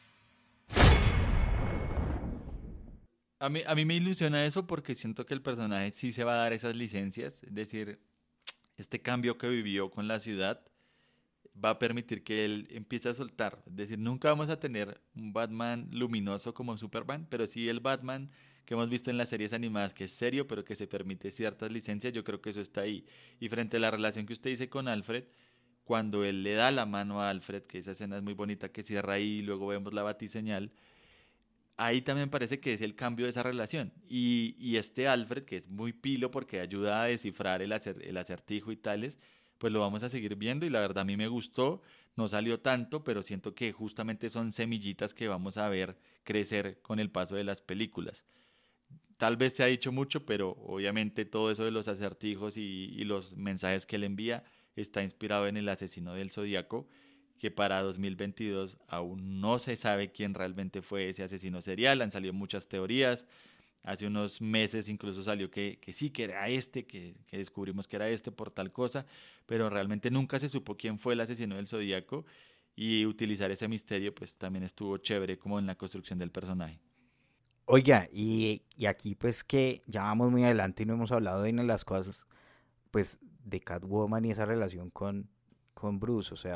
A mí, a mí me ilusiona eso porque siento que el personaje sí se va a dar esas licencias. Es decir, este cambio que vivió con la ciudad va a permitir que él empiece a soltar. Es decir, nunca vamos a tener un Batman luminoso como Superman, pero sí el Batman que hemos visto en las series animadas, que es serio, pero que se permite ciertas licencias. Yo creo que eso está ahí. Y frente a la relación que usted dice con Alfred, cuando él le da la mano a Alfred, que esa escena es muy bonita, que cierra ahí y luego vemos la batiseñal, ahí también parece que es el cambio de esa relación. Y, y este Alfred, que es muy pilo porque ayuda a descifrar el, acer, el acertijo y tales, pues lo vamos a seguir viendo, y la verdad a mí me gustó. No salió tanto, pero siento que justamente son semillitas que vamos a ver crecer con el paso de las películas. Tal vez se ha dicho mucho, pero obviamente todo eso de los acertijos y, y los mensajes que él envía está inspirado en El asesino del Zodíaco, que para dos mil veintidós aún no se sabe quién realmente fue ese asesino serial. Han salido muchas teorías. Hace unos meses incluso salió que, que sí, que era este, que, que descubrimos que era este por tal cosa, pero realmente nunca se supo quién fue el asesino del Zodíaco, y utilizar ese misterio pues también estuvo chévere como en la construcción del personaje. Oiga, y, y aquí pues que ya vamos muy adelante y no hemos hablado de una de las cosas, pues de Catwoman y esa relación con, con Bruce, o sea,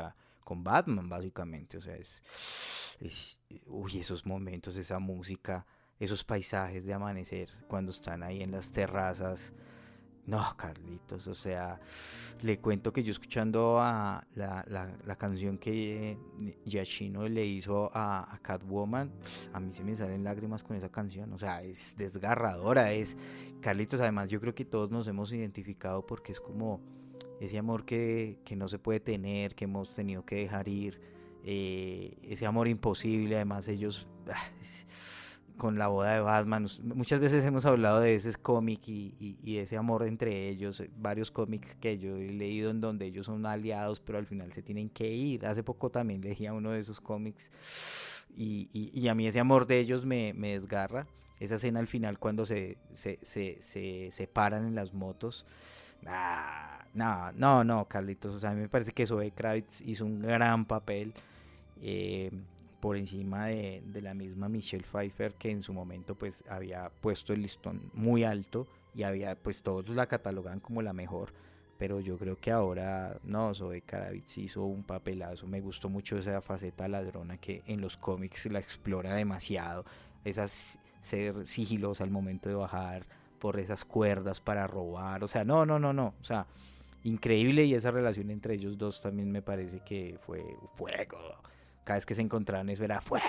con Batman, básicamente. O sea, es, es, uy, esos momentos, esa música, esos paisajes de amanecer, cuando están ahí en las terrazas. No, Carlitos, o sea, le cuento que yo escuchando a la, la, la canción que Giacchino le hizo a, a Catwoman, a mí se me salen lágrimas con esa canción. O sea, es desgarradora, es... Carlitos, además yo creo que todos nos hemos identificado porque es como ese amor que, que no se puede tener, que hemos tenido que dejar ir, eh, ese amor imposible. Además ellos... Ah, es, con la boda de Batman, muchas veces hemos hablado de ese cómic y, y, y ese amor entre ellos, varios cómics que yo he leído en donde ellos son aliados, pero al final se tienen que ir. Hace poco también leía uno de esos cómics y, y, y a mí ese amor de ellos me, me desgarra. Esa escena al final cuando se, se, se, se separan en las motos. Ah, no, no, no, Carlitos, o sea, a mí me parece que Zoe Kravitz hizo un gran papel. Eh, por encima de, de la misma Michelle Pfeiffer, que en su momento pues había puesto el listón muy alto y había pues todos la catalogan como la mejor, pero yo creo que ahora no, Zoe Kravitz hizo un papelazo. Me gustó mucho esa faceta ladrona que en los cómics la explora demasiado, esa ser sigilosa al momento de bajar por esas cuerdas para robar, o sea, no, no, no, no, o sea, increíble. Y esa relación entre ellos dos también me parece que fue fuego. Cada vez que se encontraban eso era fuego.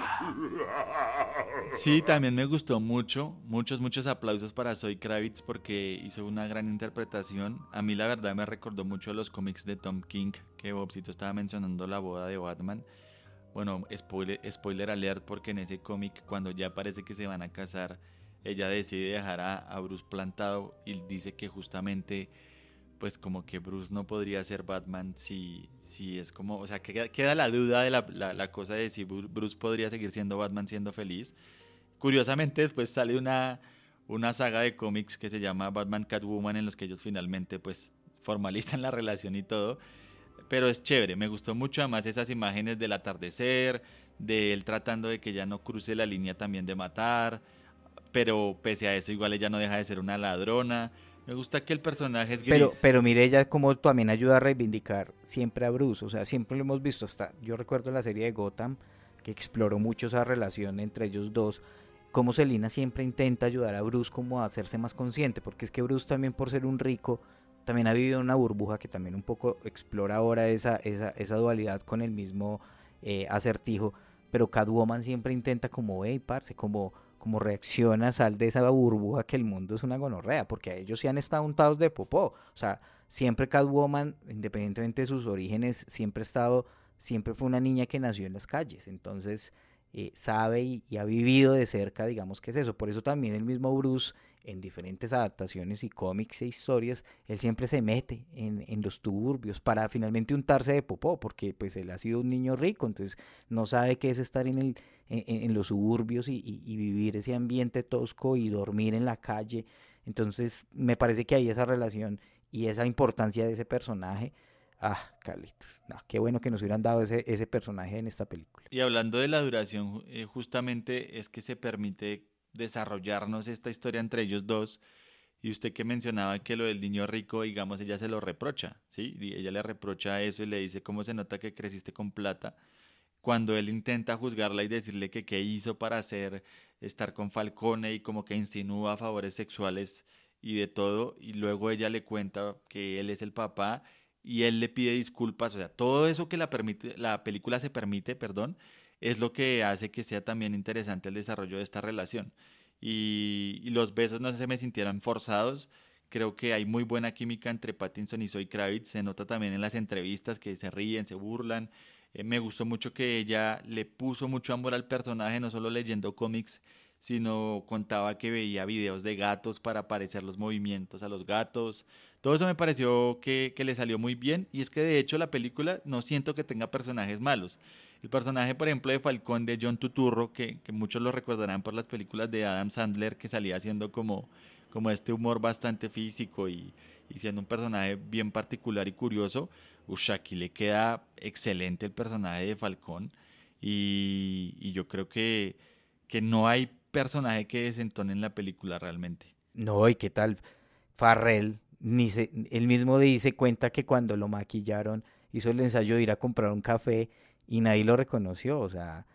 Sí, también me gustó mucho. Muchos, muchos aplausos para Zoe Kravitz porque hizo una gran interpretación. A mí la verdad me recordó mucho a los cómics de Tom King, que Bobcito estaba mencionando la boda de Batman. Bueno, spoiler, spoiler alert, porque en ese cómic, cuando ya parece que se van a casar, ella decide dejar a, a Bruce plantado y dice que justamente... pues como que Bruce no podría ser Batman si, si es como, o sea, que queda la duda de la, la, la cosa de si Bruce podría seguir siendo Batman siendo feliz. Curiosamente después sale una, una saga de cómics que se llama Batman Catwoman, en los que ellos finalmente pues formalizan la relación y todo, pero es chévere, me gustó mucho además esas imágenes del atardecer, de él tratando de que ella no cruce la línea también de matar, pero pese a eso igual ella no deja de ser una ladrona. Me gusta que el personaje es gris. Pero, pero mire, ella como también ayuda a reivindicar siempre a Bruce. O sea, siempre lo hemos visto. Hasta yo recuerdo la serie de Gotham, que exploró mucho esa relación entre ellos dos. Como Selina siempre intenta ayudar a Bruce como a hacerse más consciente. Porque es que Bruce también, por ser un rico, también ha vivido una burbuja que también un poco explora ahora esa, esa, esa dualidad con el mismo eh, Acertijo. Pero Catwoman siempre intenta como, hey, parce, como... como reacciona, sal de esa burbuja que el mundo es una gonorrea, porque a ellos sí han estado untados de popó. O sea, siempre Catwoman, independientemente de sus orígenes, siempre ha estado, siempre fue una niña que nació en las calles, entonces eh, sabe y, y ha vivido de cerca, digamos que es eso. Por eso también el mismo Bruce, en diferentes adaptaciones y cómics e historias, él siempre se mete en, en los tuburbios para finalmente untarse de popó, porque pues él ha sido un niño rico, entonces no sabe qué es estar en el En, en los suburbios y, y, y vivir ese ambiente tosco y dormir en la calle. Entonces me parece que hay esa relación y esa importancia de ese personaje. Ah, Carlitos, no, qué bueno que nos hubieran dado ese, ese personaje en esta película. Y hablando de la duración, eh, justamente es que se permite desarrollarnos esta historia entre ellos dos. Y usted que mencionaba que lo del niño rico, digamos, ella se lo reprocha, ¿sí? Y ella le reprocha eso y le dice cómo se nota que creciste con plata, cuando él intenta juzgarla y decirle que qué hizo para hacer, estar con Falcone, y como que insinúa favores sexuales y de todo, y luego ella le cuenta que él es el papá y él le pide disculpas. O sea, todo eso que la, permite, la película se permite, perdón, es lo que hace que sea también interesante el desarrollo de esta relación. Y, y los besos no se me sintieron forzados. Creo que hay muy buena química entre Pattinson y Zoe Kravitz, se nota también en las entrevistas que se ríen, se burlan. Eh, me gustó mucho que ella le puso mucho amor al personaje, no solo leyendo cómics, sino contaba que veía videos de gatos para parecer los movimientos a los gatos. Todo eso me pareció que, que le salió muy bien, y es que de hecho la película no siento que tenga personajes malos. El personaje, por ejemplo, de Falcón, de John Turturro, que, que muchos lo recordarán por las películas de Adam Sandler, que salía haciendo como, como este humor bastante físico y, y siendo un personaje bien particular y curioso. Ush, aquí le queda excelente el personaje de Falcón, y, y yo creo que, que no hay personaje que desentone en la película realmente. No, ¿y qué tal Farrell? Ni se, él mismo dice, cuenta que cuando lo maquillaron hizo el ensayo de ir a comprar un café y nadie lo reconoció, o sea,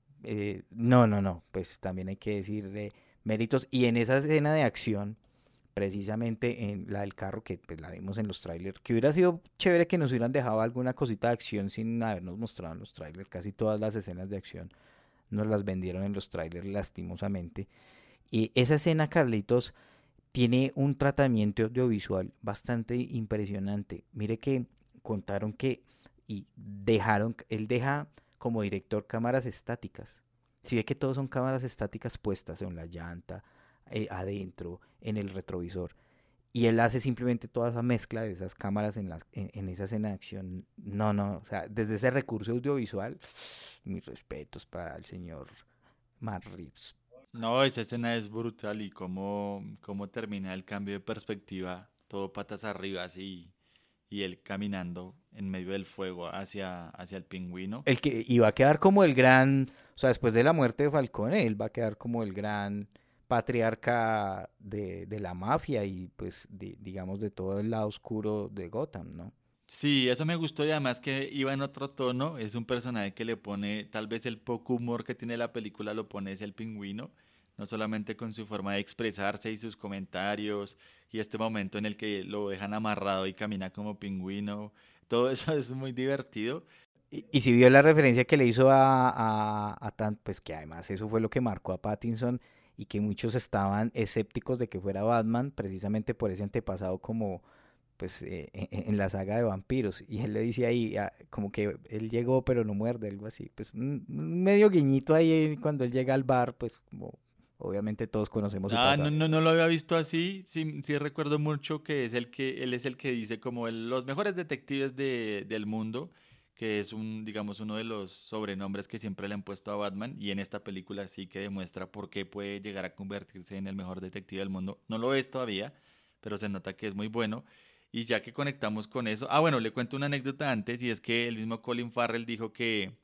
eh, no, no, no, pues también hay que decirle méritos. Y en esa escena de acción, precisamente en la del carro, que pues la vimos en los trailers, que hubiera sido chévere que nos hubieran dejado alguna cosita de acción sin habernos mostrado en los trailers. Casi todas las escenas de acción nos las vendieron en los trailers lastimosamente. Y esa escena, Carlitos, tiene un tratamiento audiovisual bastante impresionante. Mire que contaron que y dejaron, él deja como director cámaras estáticas. Si ve que todos son cámaras estáticas puestas en la llanta, eh, adentro, en el retrovisor. Y él hace simplemente toda esa mezcla de esas cámaras en, las, en, en esa escena de acción. No, no, o sea, desde ese recurso audiovisual, mis respetos para el señor Matt Reeves. No, esa escena es brutal y cómo, cómo termina el cambio de perspectiva, todo patas arriba así, y él caminando en medio del fuego hacia, hacia el pingüino. El que iba a quedar como el gran, o sea, después de la muerte de Falcone, él va a quedar como el gran patriarca de, de la mafia y pues de, digamos de todo el lado oscuro de Gotham, ¿no? Sí, eso me gustó y además que iba en otro tono, es un personaje que le pone, tal vez el poco humor que tiene la película lo pone es el pingüino, no solamente con su forma de expresarse y sus comentarios y este momento en el que lo dejan amarrado y camina como pingüino, todo eso es muy divertido. Y, y si vio la referencia que le hizo a, a, a Tan, pues que además eso fue lo que marcó a Pattinson y que muchos estaban escépticos de que fuera Batman precisamente por ese antepasado como pues eh, en, en la saga de vampiros, y él le dice ahí ah, como que él llegó pero no muerde, algo así, pues un, un medio guiñito ahí cuando él llega al bar, pues como obviamente todos conocemos su Ah, pasado. no, no, no lo había visto así, sí, sí recuerdo mucho que es el que, él es el que dice como el- los mejores detectives de, del mundo, que es un, digamos, uno de los sobrenombres que siempre le han puesto a Batman, y en esta película sí que demuestra por qué puede llegar a convertirse en el mejor detective del mundo. No lo es todavía, pero se nota que es muy bueno. Y ya que conectamos con eso, ah, bueno, le cuento una anécdota antes, y es que el mismo Colin Farrell dijo que,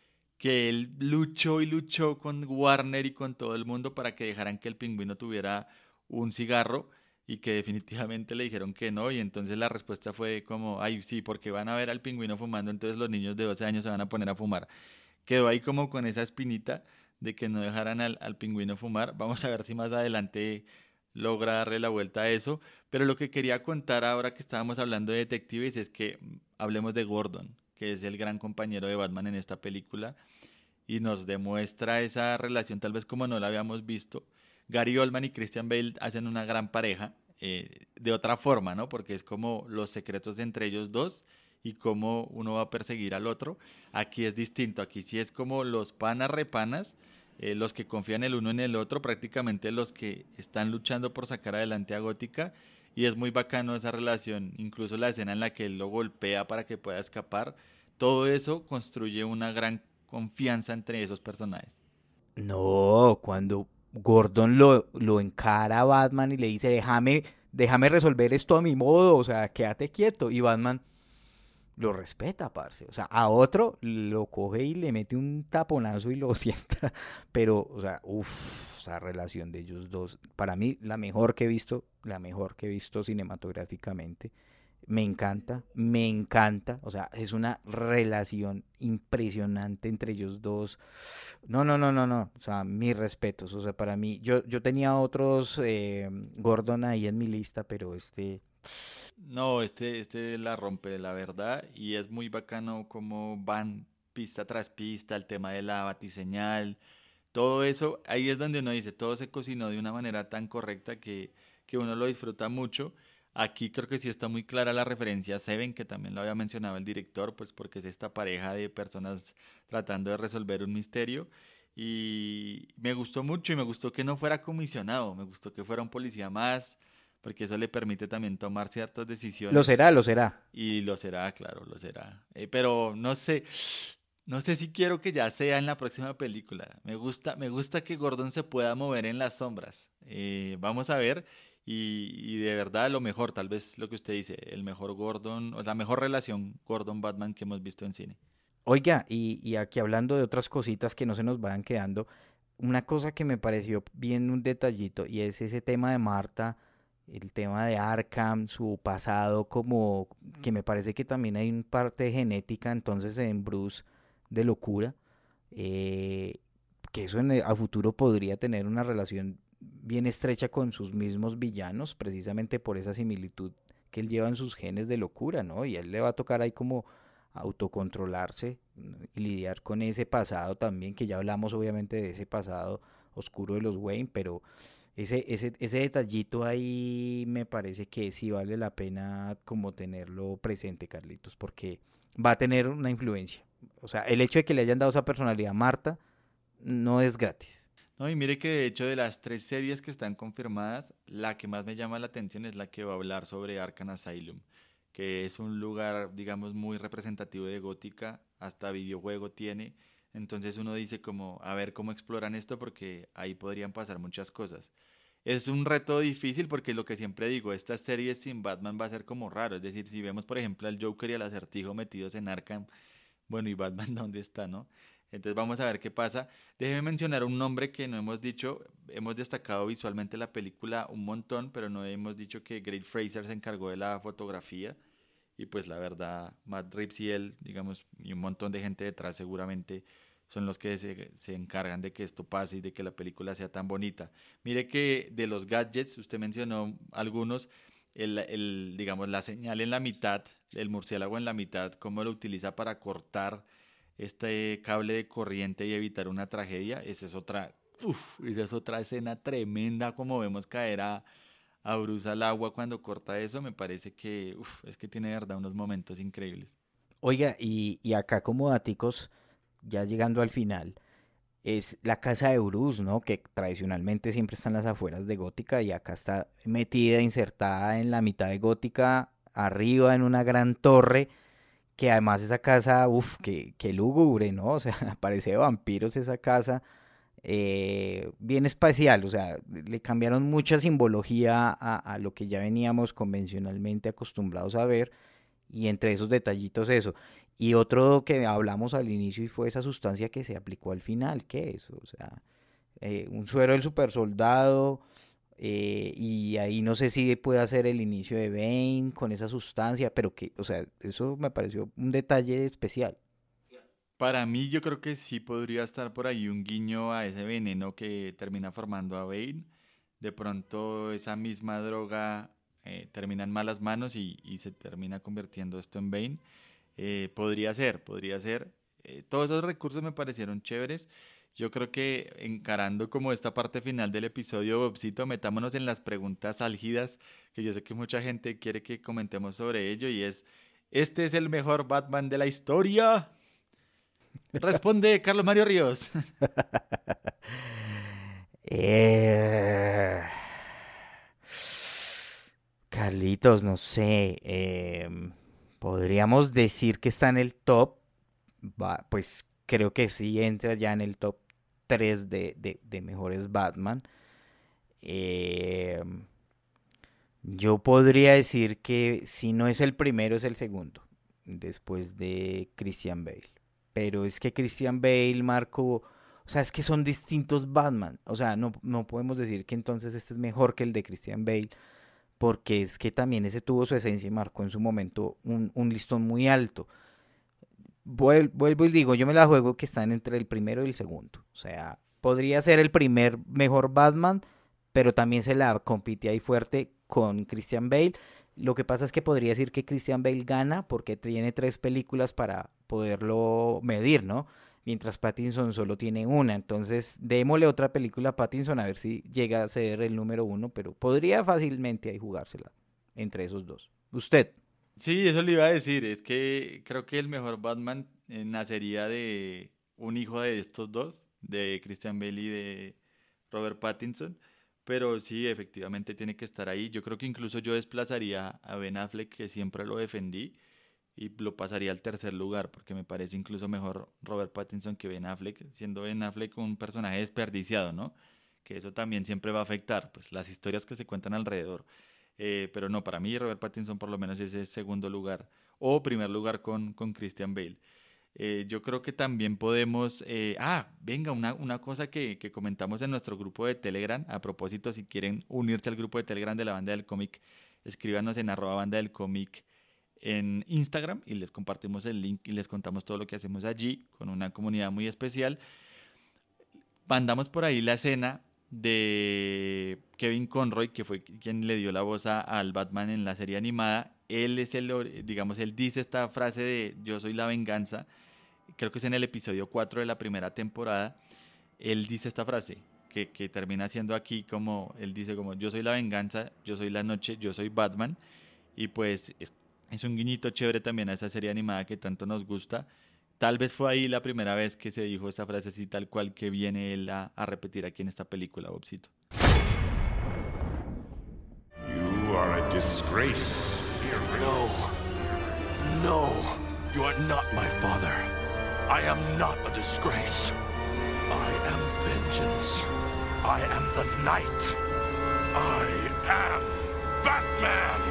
que él luchó y luchó con Warner y con todo el mundo para que dejaran que el pingüino tuviera un cigarro y que definitivamente le dijeron que no, y entonces la respuesta fue como, ay, sí, porque van a ver al pingüino fumando, entonces los niños de doce años se van a poner a fumar. Quedó ahí como con esa espinita de que no dejaran al, al pingüino fumar. Vamos a ver si más adelante logra darle la vuelta a eso. Pero lo que quería contar ahora que estábamos hablando de detectives es que mm, hablemos de Gordon, que es el gran compañero de Batman en esta película y nos demuestra esa relación tal vez como no la habíamos visto. Gary Oldman y Christian Bale hacen una gran pareja, eh, de otra forma, ¿no? Porque es como los secretos de entre ellos dos y cómo uno va a perseguir al otro. Aquí es distinto, aquí sí es como los panas repanas, eh, los que confían el uno en el otro, prácticamente los que están luchando por sacar adelante a Gótica, y es muy bacano esa relación, incluso la escena en la que él lo golpea para que pueda escapar, todo eso construye una gran confianza entre esos personajes. No, cuando Gordon lo, lo encara a Batman y le dice, déjame, déjame resolver esto a mi modo, o sea, quédate quieto, y Batman lo respeta, parce, o sea, a otro lo coge y le mete un taponazo y lo sienta, pero, o sea, uff, esa relación de ellos dos, para mí la mejor que he visto, la mejor que he visto cinematográficamente. Me encanta, me encanta, o sea, es una relación impresionante entre ellos dos. No, no, no, no, no, o sea, mis respetos, o sea, para mí, yo, yo tenía otros eh, Gordon ahí en mi lista, pero este... No, este, este la rompe, la verdad, y es muy bacano cómo van pista tras pista, el tema de la batiseñal, todo eso, ahí es donde uno dice, todo se cocinó de una manera tan correcta que, que uno lo disfruta mucho. Aquí creo que sí está muy clara la referencia a Seven, que también lo había mencionado el director, pues porque es esta pareja de personas tratando de resolver un misterio. Y me gustó mucho y me gustó que no fuera comisionado, me gustó que fuera un policía más, porque eso le permite también tomar ciertas Lo decisiones. será, lo será. Y lo será, claro, lo será. Eh, pero no sé, no sé si quiero que ya sea en la próxima película. Me gusta, me gusta que Gordon se pueda mover en las sombras. Eh, vamos a ver. Y, y de verdad lo mejor, tal vez lo que usted dice, el mejor Gordon, o la mejor relación Gordon-Batman que hemos visto en cine. Oiga, y, y aquí hablando de otras cositas que no se nos vayan quedando, una cosa que me pareció bien un detallito, y es ese tema de Marta el tema de Arkham, su pasado, como que me parece que también hay una parte genética entonces en Bruce de locura, eh, que eso en el, a futuro podría tener una relación bien estrecha con sus mismos villanos, precisamente por esa similitud que él lleva en sus genes de locura, ¿no? Y a él le va a tocar ahí como autocontrolarse y lidiar con ese pasado también, que ya hablamos obviamente de ese pasado oscuro de los Wayne, pero ese, ese, ese detallito ahí me parece que sí vale la pena como tenerlo presente, Carlitos, porque va a tener una influencia. O sea, el hecho de que le hayan dado esa personalidad a Marta no es gratis. No, y mire que de hecho de las tres series que están confirmadas, la que más me llama la atención es la que va a hablar sobre Arkham Asylum, que es un lugar, digamos, muy representativo de Gótica, hasta videojuego tiene. Entonces uno dice como, a ver cómo exploran esto porque ahí podrían pasar muchas cosas. Es un reto difícil porque lo que siempre digo, estas series sin Batman va a ser como raro. Es decir, si vemos por ejemplo al Joker y al Acertijo metidos en Arkham, bueno, ¿y Batman dónde está, no? Entonces vamos a ver qué pasa. Déjeme mencionar un nombre que no hemos dicho. Hemos destacado visualmente la película un montón, pero no hemos dicho que Greig Fraser se encargó de la fotografía. Y pues la verdad, Matt Reeves y él, digamos, y un montón de gente detrás seguramente son los que se, se encargan de que esto pase y de que la película sea tan bonita. Mire que de los gadgets, usted mencionó algunos, el, el, digamos, la señal en la mitad, el murciélago en la mitad, cómo lo utiliza para cortar este cable de corriente y evitar una tragedia. Esa es otra, uf, esa es otra escena tremenda, como vemos caer a, a Bruce al agua cuando corta eso. Me parece que uf, es que tiene de verdad unos momentos increíbles. Oiga, y, y acá como daticos, ya llegando al final, es la casa de Bruce, ¿no? Que tradicionalmente siempre está en las afueras de Gótica y acá está metida, insertada en la mitad de Gótica, arriba en una gran torre, que además esa casa, uff, que, que lúgubre, ¿no? O sea, parece de vampiros esa casa, eh, bien espacial, o sea, le cambiaron mucha simbología a, a lo que ya veníamos convencionalmente acostumbrados a ver, y entre esos detallitos eso. Y otro que hablamos al inicio y fue esa sustancia que se aplicó al final, ¿qué es? O sea, eh, un suero del super soldado, eh, y ahí no sé si puede hacer el inicio de Bane con esa sustancia, pero que, o sea, eso me pareció un detalle especial. Para mí yo creo que sí podría estar por ahí un guiño a ese veneno que termina formando a Bane. De pronto esa misma droga eh, termina en malas manos y, y se termina convirtiendo esto en Bane. Eh, podría ser, podría ser. Eh, todos esos recursos me parecieron chéveres. Yo creo que encarando como esta parte final del episodio, Bobcito, metámonos en las preguntas álgidas, que yo sé que mucha gente quiere que comentemos sobre ello, y es, ¿este es el mejor Batman de la historia? Responde Carlos Mario Ríos. eh... Carlitos, no sé, eh, podríamos decir que está en el top, va, pues creo que sí entra ya en el top tres de, de, de mejores Batman. Eh, yo podría decir que si no es el primero, es el segundo, después de Christian Bale. Pero es que Christian Bale, Marco, o sea, es que son distintos Batman. O sea, no, no podemos decir que entonces este es mejor que el de Christian Bale, porque es que también ese tuvo su esencia y marcó en su momento un, un listón muy alto. Vuel, vuelvo y digo, yo me la juego que están entre el primero y el segundo. O sea, podría ser el primer mejor Batman, pero también se la compite ahí fuerte con Christian Bale. Lo que pasa es que podría decir que Christian Bale gana porque tiene tres películas para poderlo medir, ¿no? Mientras Pattinson solo tiene una. Entonces, démosle otra película a Pattinson a ver si llega a ser el número uno, pero podría fácilmente ahí jugársela entre esos dos. ¿Usted? Sí, eso le iba a decir, es que creo que el mejor Batman eh, nacería de un hijo de estos dos, de Christian Bale y de Robert Pattinson, pero sí, efectivamente tiene que estar ahí. Yo creo que incluso yo desplazaría a Ben Affleck, que siempre lo defendí, y lo pasaría al tercer lugar, porque me parece incluso mejor Robert Pattinson que Ben Affleck, siendo Ben Affleck un personaje desperdiciado, ¿no? Que eso también siempre va a afectar, pues las historias que se cuentan alrededor. Eh, pero no, para mí Robert Pattinson por lo menos es el segundo lugar, o primer lugar con, con Christian Bale. Eh, yo creo que también podemos... eh, ah, venga, una, una cosa que, que comentamos en nuestro grupo de Telegram. A propósito, si quieren unirse al grupo de Telegram de la Banda del Cómic, escríbanos en arroba Banda del Cómic en Instagram y les compartimos el link y les contamos todo lo que hacemos allí con una comunidad muy especial. Mandamos por ahí la escena de Kevin Conroy, que fue quien le dio la voz a, al Batman en la serie animada. Él es el, digamos, él dice esta frase de yo soy la venganza, creo que es en el episodio cuatro de la primera temporada. Él dice esta frase que, que termina siendo aquí como, él dice como yo soy la venganza, yo soy la noche, yo soy Batman. Y pues es, es un guiñito chévere también a esa serie animada que tanto nos gusta. Tal vez fue ahí la primera vez que se dijo esa frase así tal cual que viene él a, a repetir aquí en esta película, Bobcito. You are a disgrace. No. No. You are not my father. I am not a disgrace. I am vengeance. I am the night. I am Batman.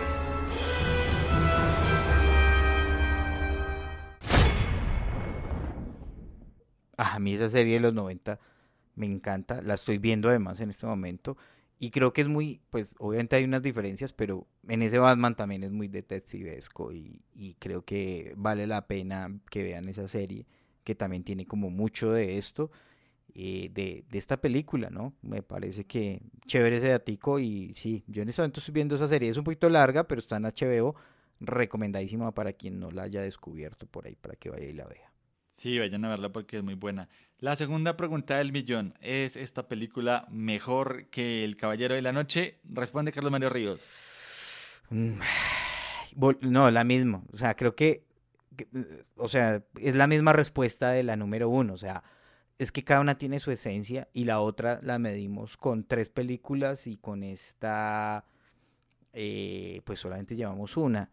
A mí esa serie de los noventa me encanta, la estoy viendo además en este momento y creo que es muy, pues obviamente hay unas diferencias, pero en ese Batman también es muy detectivesco y, y creo que vale la pena que vean esa serie, que también tiene como mucho de esto, eh, de, de esta película, ¿no? Me parece que chévere ese datico y sí, yo en este momento estoy viendo esa serie, es un poquito larga, pero está en H B O, recomendadísima para quien no la haya descubierto por ahí, para que vaya y la vea. Sí, vayan a verla porque es muy buena. La segunda pregunta del millón, ¿es esta película mejor que El Caballero de la Noche? Responde Carlos Mario Ríos. No, la misma. O sea, creo que, que, o sea, es la misma respuesta de la número uno. O sea, es que cada una tiene su esencia y la otra la medimos con tres películas y con esta, eh, pues solamente llevamos una.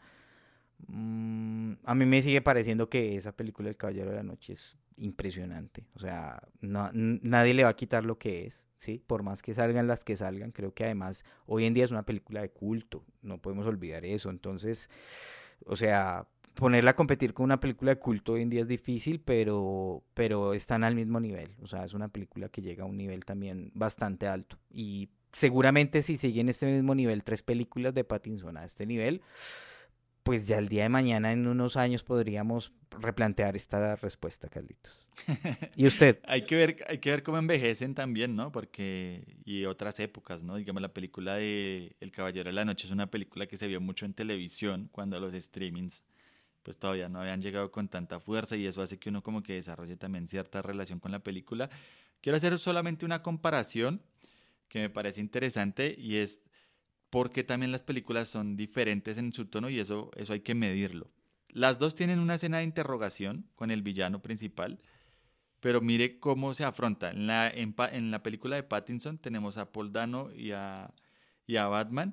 Mm, a mí me sigue pareciendo que esa película El Caballero de la Noche es impresionante, o sea, no, n- nadie le va a quitar lo que es, ¿sí? Por más que salgan las que salgan, creo que además hoy en día es una película de culto, no podemos olvidar eso, entonces, o sea, ponerla a competir con una película de culto hoy en día es difícil, pero, pero están al mismo nivel, o sea, es una película que llega a un nivel también bastante alto, y seguramente si siguen este mismo nivel, tres películas de Pattinson a este nivel, pues ya el día de mañana, en unos años, podríamos replantear esta respuesta, Carlitos. ¿Y usted? Hay que ver, hay que ver cómo envejecen también, ¿no? Porque, y otras épocas, ¿no? Digamos, la película de El Caballero de la Noche es una película que se vio mucho en televisión cuando los streamings, pues todavía no habían llegado con tanta fuerza y eso hace que uno como que desarrolle también cierta relación con la película. Quiero hacer solamente una comparación que me parece interesante y es porque también las películas son diferentes en su tono y eso, eso hay que medirlo. Las dos tienen una escena de interrogación con el villano principal, pero mire cómo se afronta. En la, en, pa- en la película de Pattinson tenemos a Paul Dano y a, y a Batman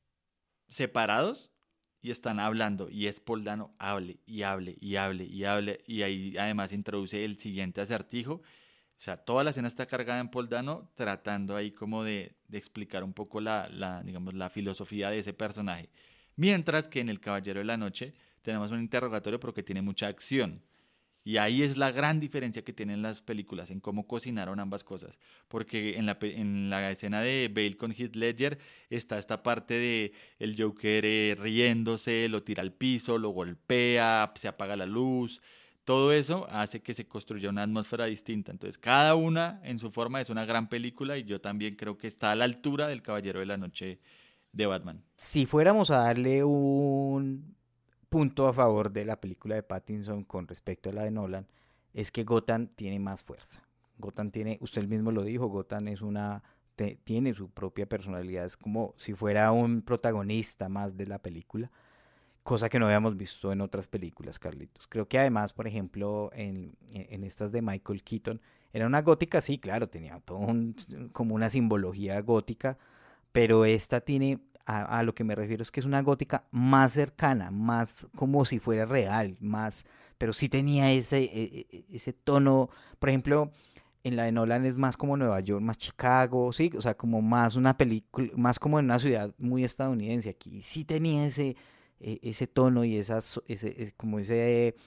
separados y están hablando y es Paul Dano hable y hable y hable y hable y ahí además introduce el siguiente acertijo. O sea, toda la escena está cargada en Paul Dano tratando ahí como de, de explicar un poco la, la, digamos, la filosofía de ese personaje. Mientras que en El Caballero de la Noche tenemos un interrogatorio pero que tiene mucha acción. Y ahí es la gran diferencia que tienen las películas, en cómo cocinaron ambas cosas. Porque en la, pe- en la escena de Bale con Heath Ledger está esta parte de el Joker eh, riéndose, lo tira al piso, lo golpea, se apaga la luz. Todo eso hace que se construya una atmósfera distinta. Entonces, cada una en su forma es una gran película y yo también creo que está a la altura del Caballero de la Noche de Batman. Si fuéramos a darle un punto a favor de la película de Pattinson con respecto a la de Nolan, es que Gotham tiene más fuerza. Gotham tiene, usted mismo lo dijo, Gotham es una, te- tiene su propia personalidad, es como si fuera un protagonista más de la película, cosa que no habíamos visto en otras películas, Carlitos. Creo que además, por ejemplo, en, en estas de Michael Keaton, era una gótica, sí, claro, tenía todo un, como una simbología gótica, pero esta tiene, a, a lo que me refiero es que es una gótica más cercana, más como si fuera real, más, pero sí tenía ese, e- e- ese tono, por ejemplo, en la de Nolan es más como Nueva York, más Chicago, sí, o sea, como más una película, más como en una ciudad muy estadounidense. Aquí sí tenía ese, e- ese tono y esas, ese, es- como ese,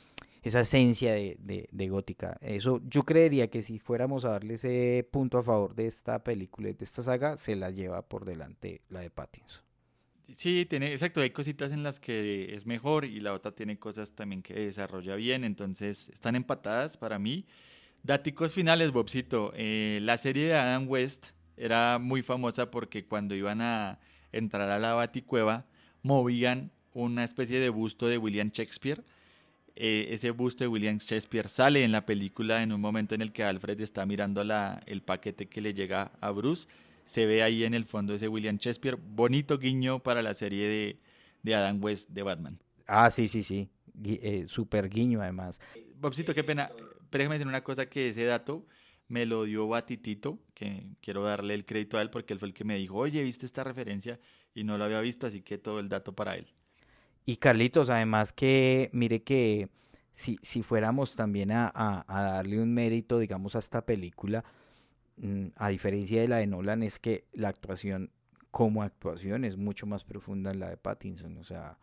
esa esencia de, de, de gótica. Eso yo creería que si fuéramos a darle ese punto a favor de esta película, de esta saga, se la lleva por delante la de Pattinson. Sí, tiene, exacto, hay cositas en las que es mejor y la otra tiene cosas también que desarrolla bien, entonces están empatadas para mí. Dáticos finales, Bobcito. Eh, la serie de Adam West era muy famosa porque cuando iban a entrar a la Baticueva, movían una especie de busto de William Shakespeare. Eh, ese busto de William Shakespeare sale en la película en un momento en el que Alfred está mirando la, el paquete que le llega a Bruce. Se ve ahí en el fondo ese William Shakespeare. Bonito guiño para la serie de, de Adam West de Batman. Ah, sí, sí, sí. Gui- eh, super guiño además. Bobcito, qué pena. Pero déjame decir una cosa, que ese dato me lo dio Batitito, que quiero darle el crédito a él porque él fue el que me dijo, oye, ¿viste esta referencia? Y no lo había visto, así que todo el dato para él. Y Carlitos, además que, mire que si, si fuéramos también a, a, a darle un mérito, digamos, a esta película, mm, a diferencia de la de Nolan, es que la actuación, como actuación, es mucho más profunda en la de Pattinson. O sea,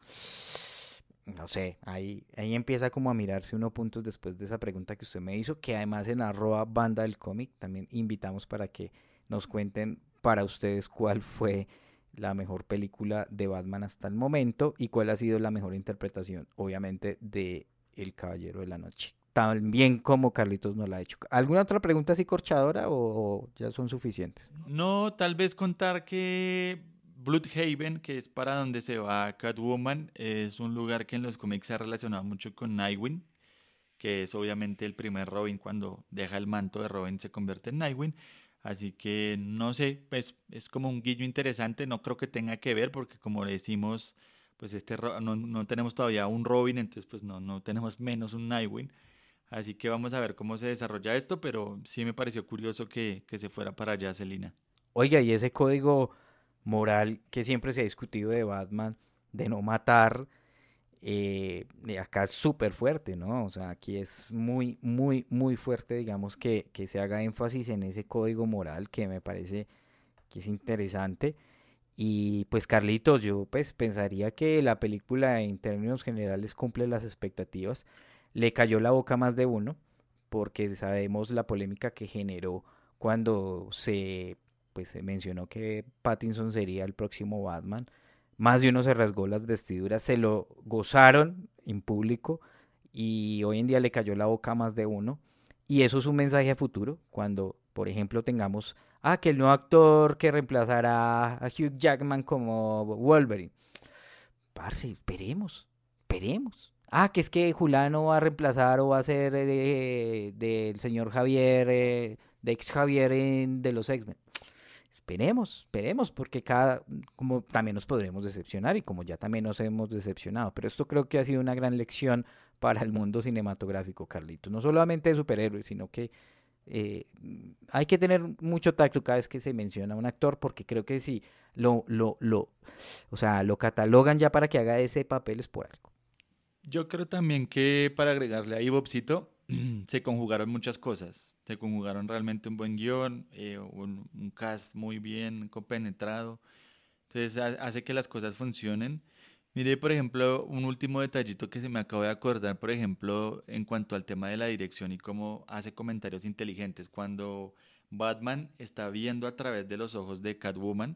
no sé, ahí, ahí empieza como a mirarse uno puntos después de esa pregunta que usted me hizo, que además en arroba banda del cómic también invitamos para que nos cuenten para ustedes cuál fue la mejor película de Batman hasta el momento y cuál ha sido la mejor interpretación, obviamente, de El Caballero de la Noche. También como Carlitos nos la ha hecho. ¿Alguna otra pregunta así corchadora o, o ya son suficientes? No, tal vez contar que Bloodhaven, que es para donde se va Catwoman, es un lugar que en los cómics se ha relacionado mucho con Nightwing, que es obviamente el primer Robin. Cuando deja el manto de Robin se convierte en Nightwing. Así que no sé, pues es como un guiño interesante, no creo que tenga que ver porque como le decimos, pues este Ro- no, no tenemos todavía un Robin, entonces pues no, no tenemos menos un Nightwing. Así que vamos a ver cómo se desarrolla esto, pero sí me pareció curioso que, que se fuera para allá, Celina. Oiga, y ese código moral que siempre se ha discutido de Batman, de no matar, eh, de acá es súper fuerte, ¿no? O sea, aquí es muy, muy, muy fuerte, digamos, que, que se haga énfasis en ese código moral que me parece que es interesante. Y pues Carlitos, yo pues pensaría que la película en términos generales cumple las expectativas. Le cayó la boca a más de uno, porque sabemos la polémica que generó cuando se, pues, se mencionó que Pattinson sería el próximo Batman. Más de uno se rasgó las vestiduras, se lo gozaron en público y hoy en día le cayó la boca a más de uno. Y eso es un mensaje a futuro, cuando, por ejemplo, tengamos, ah, que el nuevo actor que reemplazará a Hugh Jackman como Wolverine. Parce, esperemos, esperemos. Ah, que es que Julano va a reemplazar o va a ser eh, del señor Javier, eh, de ex Javier en- de los X-Men. Esperemos, esperemos, porque cada, como también nos podremos decepcionar y como ya también nos hemos decepcionado. Pero esto creo que ha sido una gran lección para el mundo cinematográfico, Carlitos. No solamente de superhéroes, sino que eh, hay que tener mucho tacto cada vez que se menciona a un actor, porque creo que si lo, lo, lo, o sea, lo catalogan ya para que haga ese papel es por algo. Yo creo también que para agregarle ahí, Bobcito, se conjugaron muchas cosas. Se conjugaron realmente un buen guión, eh, un, un cast muy bien compenetrado. Entonces ha- hace que las cosas funcionen. Mire, por ejemplo, un último detallito que se me acabo de acordar, por ejemplo, en cuanto al tema de la dirección y cómo hace comentarios inteligentes. Cuando Batman está viendo a través de los ojos de Catwoman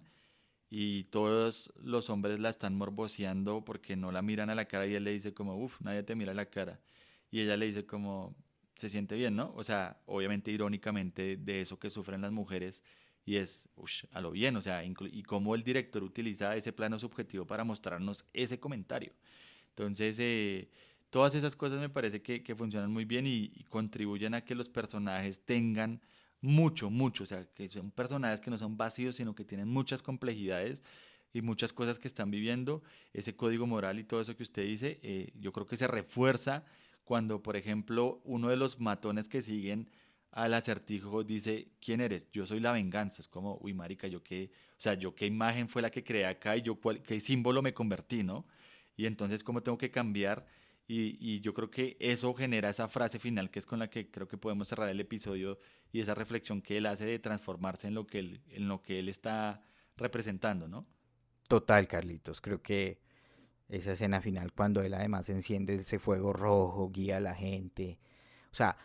y todos los hombres la están morboseando porque no la miran a la cara y él le dice como, uff, nadie te mira a la cara. Y ella le dice como, se siente bien, ¿no? O sea, obviamente irónicamente de eso que sufren las mujeres y es, uff, a lo bien, o sea, inclu- y cómo el director utiliza ese plano subjetivo para mostrarnos ese comentario. Entonces, eh, todas esas cosas me parece que, que funcionan muy bien y, y contribuyen a que los personajes tengan mucho, mucho, o sea, que son personajes que no son vacíos, sino que tienen muchas complejidades y muchas cosas que están viviendo. Ese código moral y todo eso que usted dice, eh, yo creo que se refuerza cuando, por ejemplo, uno de los matones que siguen al acertijo dice, ¿quién eres? Yo soy la venganza. Es como, uy, marica, yo qué, o sea, yo qué imagen fue la que creé acá y yo cuál, qué símbolo me convertí, ¿no? Y entonces, ¿cómo tengo que cambiar? Y, y yo creo que eso genera esa frase final que es con la que creo que podemos cerrar el episodio y esa reflexión que él hace de transformarse en lo que él, en lo que él está representando, ¿no? Total, Carlitos, creo que esa escena final cuando él además enciende ese fuego rojo, guía a la gente. O sea,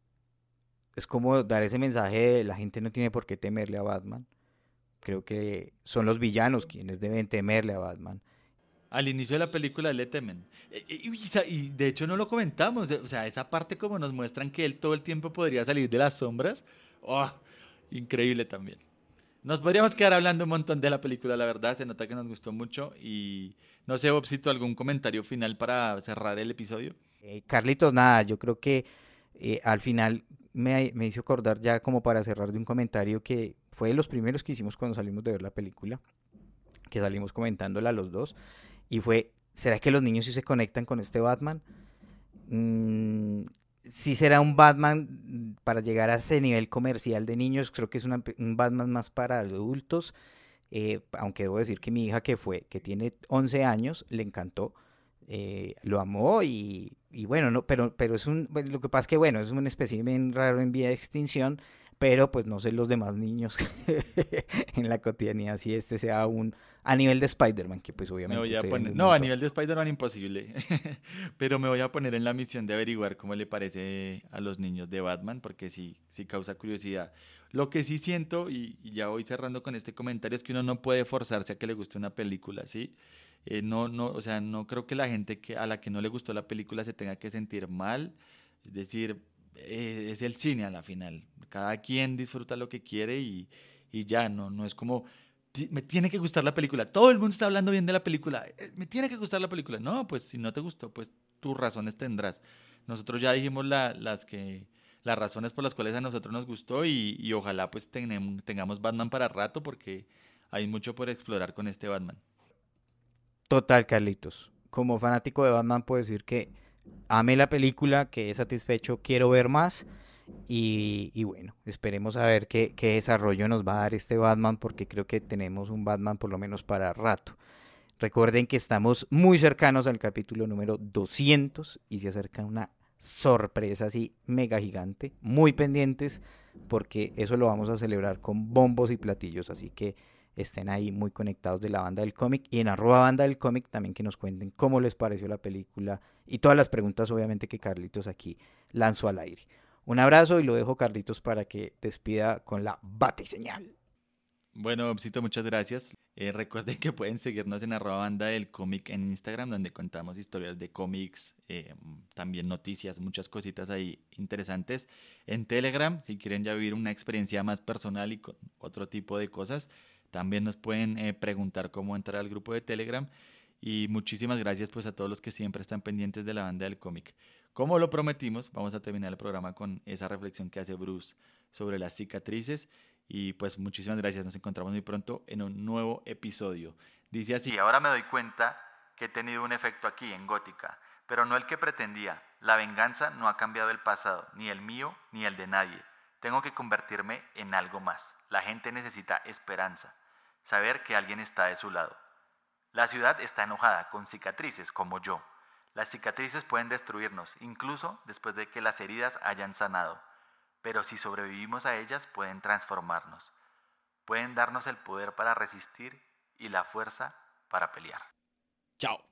es como dar ese mensaje de la gente no tiene por qué temerle a Batman. Creo que son los villanos quienes deben temerle a Batman. Al inicio de la película le temen. Y, y, y de hecho no lo comentamos. O sea, esa parte como nos muestran que él todo el tiempo podría salir de las sombras. Oh, increíble también. Nos podríamos quedar hablando un montón de la película, la verdad. Se nota que nos gustó mucho. Y no sé, Bobcito, ¿algún comentario final para cerrar el episodio? Eh, Carlitos, nada, yo creo que eh, al final me, me hizo acordar ya como para cerrar de un comentario que fue de los primeros que hicimos cuando salimos de ver la película. Que salimos comentándola los dos. Y fue, ¿será que los niños sí se conectan con este Batman? Mm, sí será un Batman para llegar a ese nivel comercial de niños. Creo que es una, un Batman más para adultos. Eh, aunque debo decir que mi hija que fue, que tiene once años, le encantó. Eh, lo amó y, y bueno, no, pero, pero es un, lo que pasa es que bueno, es un espécimen raro en vía de extinción. Pero pues no sé los demás niños en la cotidianidad si este sea un a nivel de Spider-Man, que pues obviamente... Me voy a poner, no, a nivel de Spider-Man imposible, pero me voy a poner en la misión de averiguar cómo le parece a los niños de Batman, porque sí, sí causa curiosidad. Lo que sí siento, y, y ya voy cerrando con este comentario, es que uno no puede forzarse a que le guste una película, ¿sí? Eh, no, no, o sea, no creo que la gente que a la que no le gustó la película se tenga que sentir mal, es decir... Eh, es el cine a la final, cada quien disfruta lo que quiere y, y ya, no, no es como me tiene que gustar la película, todo el mundo está hablando bien de la película, eh, me tiene que gustar la película, no, pues si no te gustó, pues tus razones tendrás. Nosotros ya dijimos la, las que las razones por las cuales a nosotros nos gustó y, y ojalá pues tenem, tengamos Batman para rato porque hay mucho por explorar con este Batman. Total, Carlitos, como fanático de Batman puedo decir que amé la película, quedé satisfecho, quiero ver más y, y bueno, esperemos a ver qué, qué desarrollo nos va a dar este Batman porque creo que tenemos un Batman por lo menos para rato. Recuerden que estamos muy cercanos al capítulo número doscientos y se acerca una sorpresa así mega gigante, muy pendientes porque eso lo vamos a celebrar con bombos y platillos, así que estén ahí muy conectados de la banda del cómic y en arroba banda del cómic también que nos cuenten cómo les pareció la película y todas las preguntas obviamente que Carlitos aquí lanzó al aire. Un abrazo y lo dejo Carlitos para que despida con la batiseñal. Bueno, Bobcito, muchas gracias. Eh, recuerden que pueden seguirnos en arroba banda del cómic en Instagram donde contamos historias de cómics, eh, también noticias, muchas cositas ahí interesantes. En Telegram, si quieren ya vivir una experiencia más personal y con otro tipo de cosas, también nos pueden eh, preguntar cómo entrar al grupo de Telegram y muchísimas gracias pues a todos los que siempre están pendientes de la banda del cómic. Como lo prometimos, vamos a terminar el programa con esa reflexión que hace Bruce sobre las cicatrices y pues muchísimas gracias, nos encontramos muy pronto en un nuevo episodio. Dice así: ahora me doy cuenta que he tenido un efecto aquí en Gótica, pero no el que pretendía. La venganza no ha cambiado el pasado, ni el mío ni el de nadie. Tengo que convertirme en algo más. La gente necesita esperanza. Saber que alguien está de su lado. La ciudad está enojada, con cicatrices como yo. Las cicatrices pueden destruirnos, incluso después de que las heridas hayan sanado. Pero si sobrevivimos a ellas, pueden transformarnos. Pueden darnos el poder para resistir y la fuerza para pelear. Chao.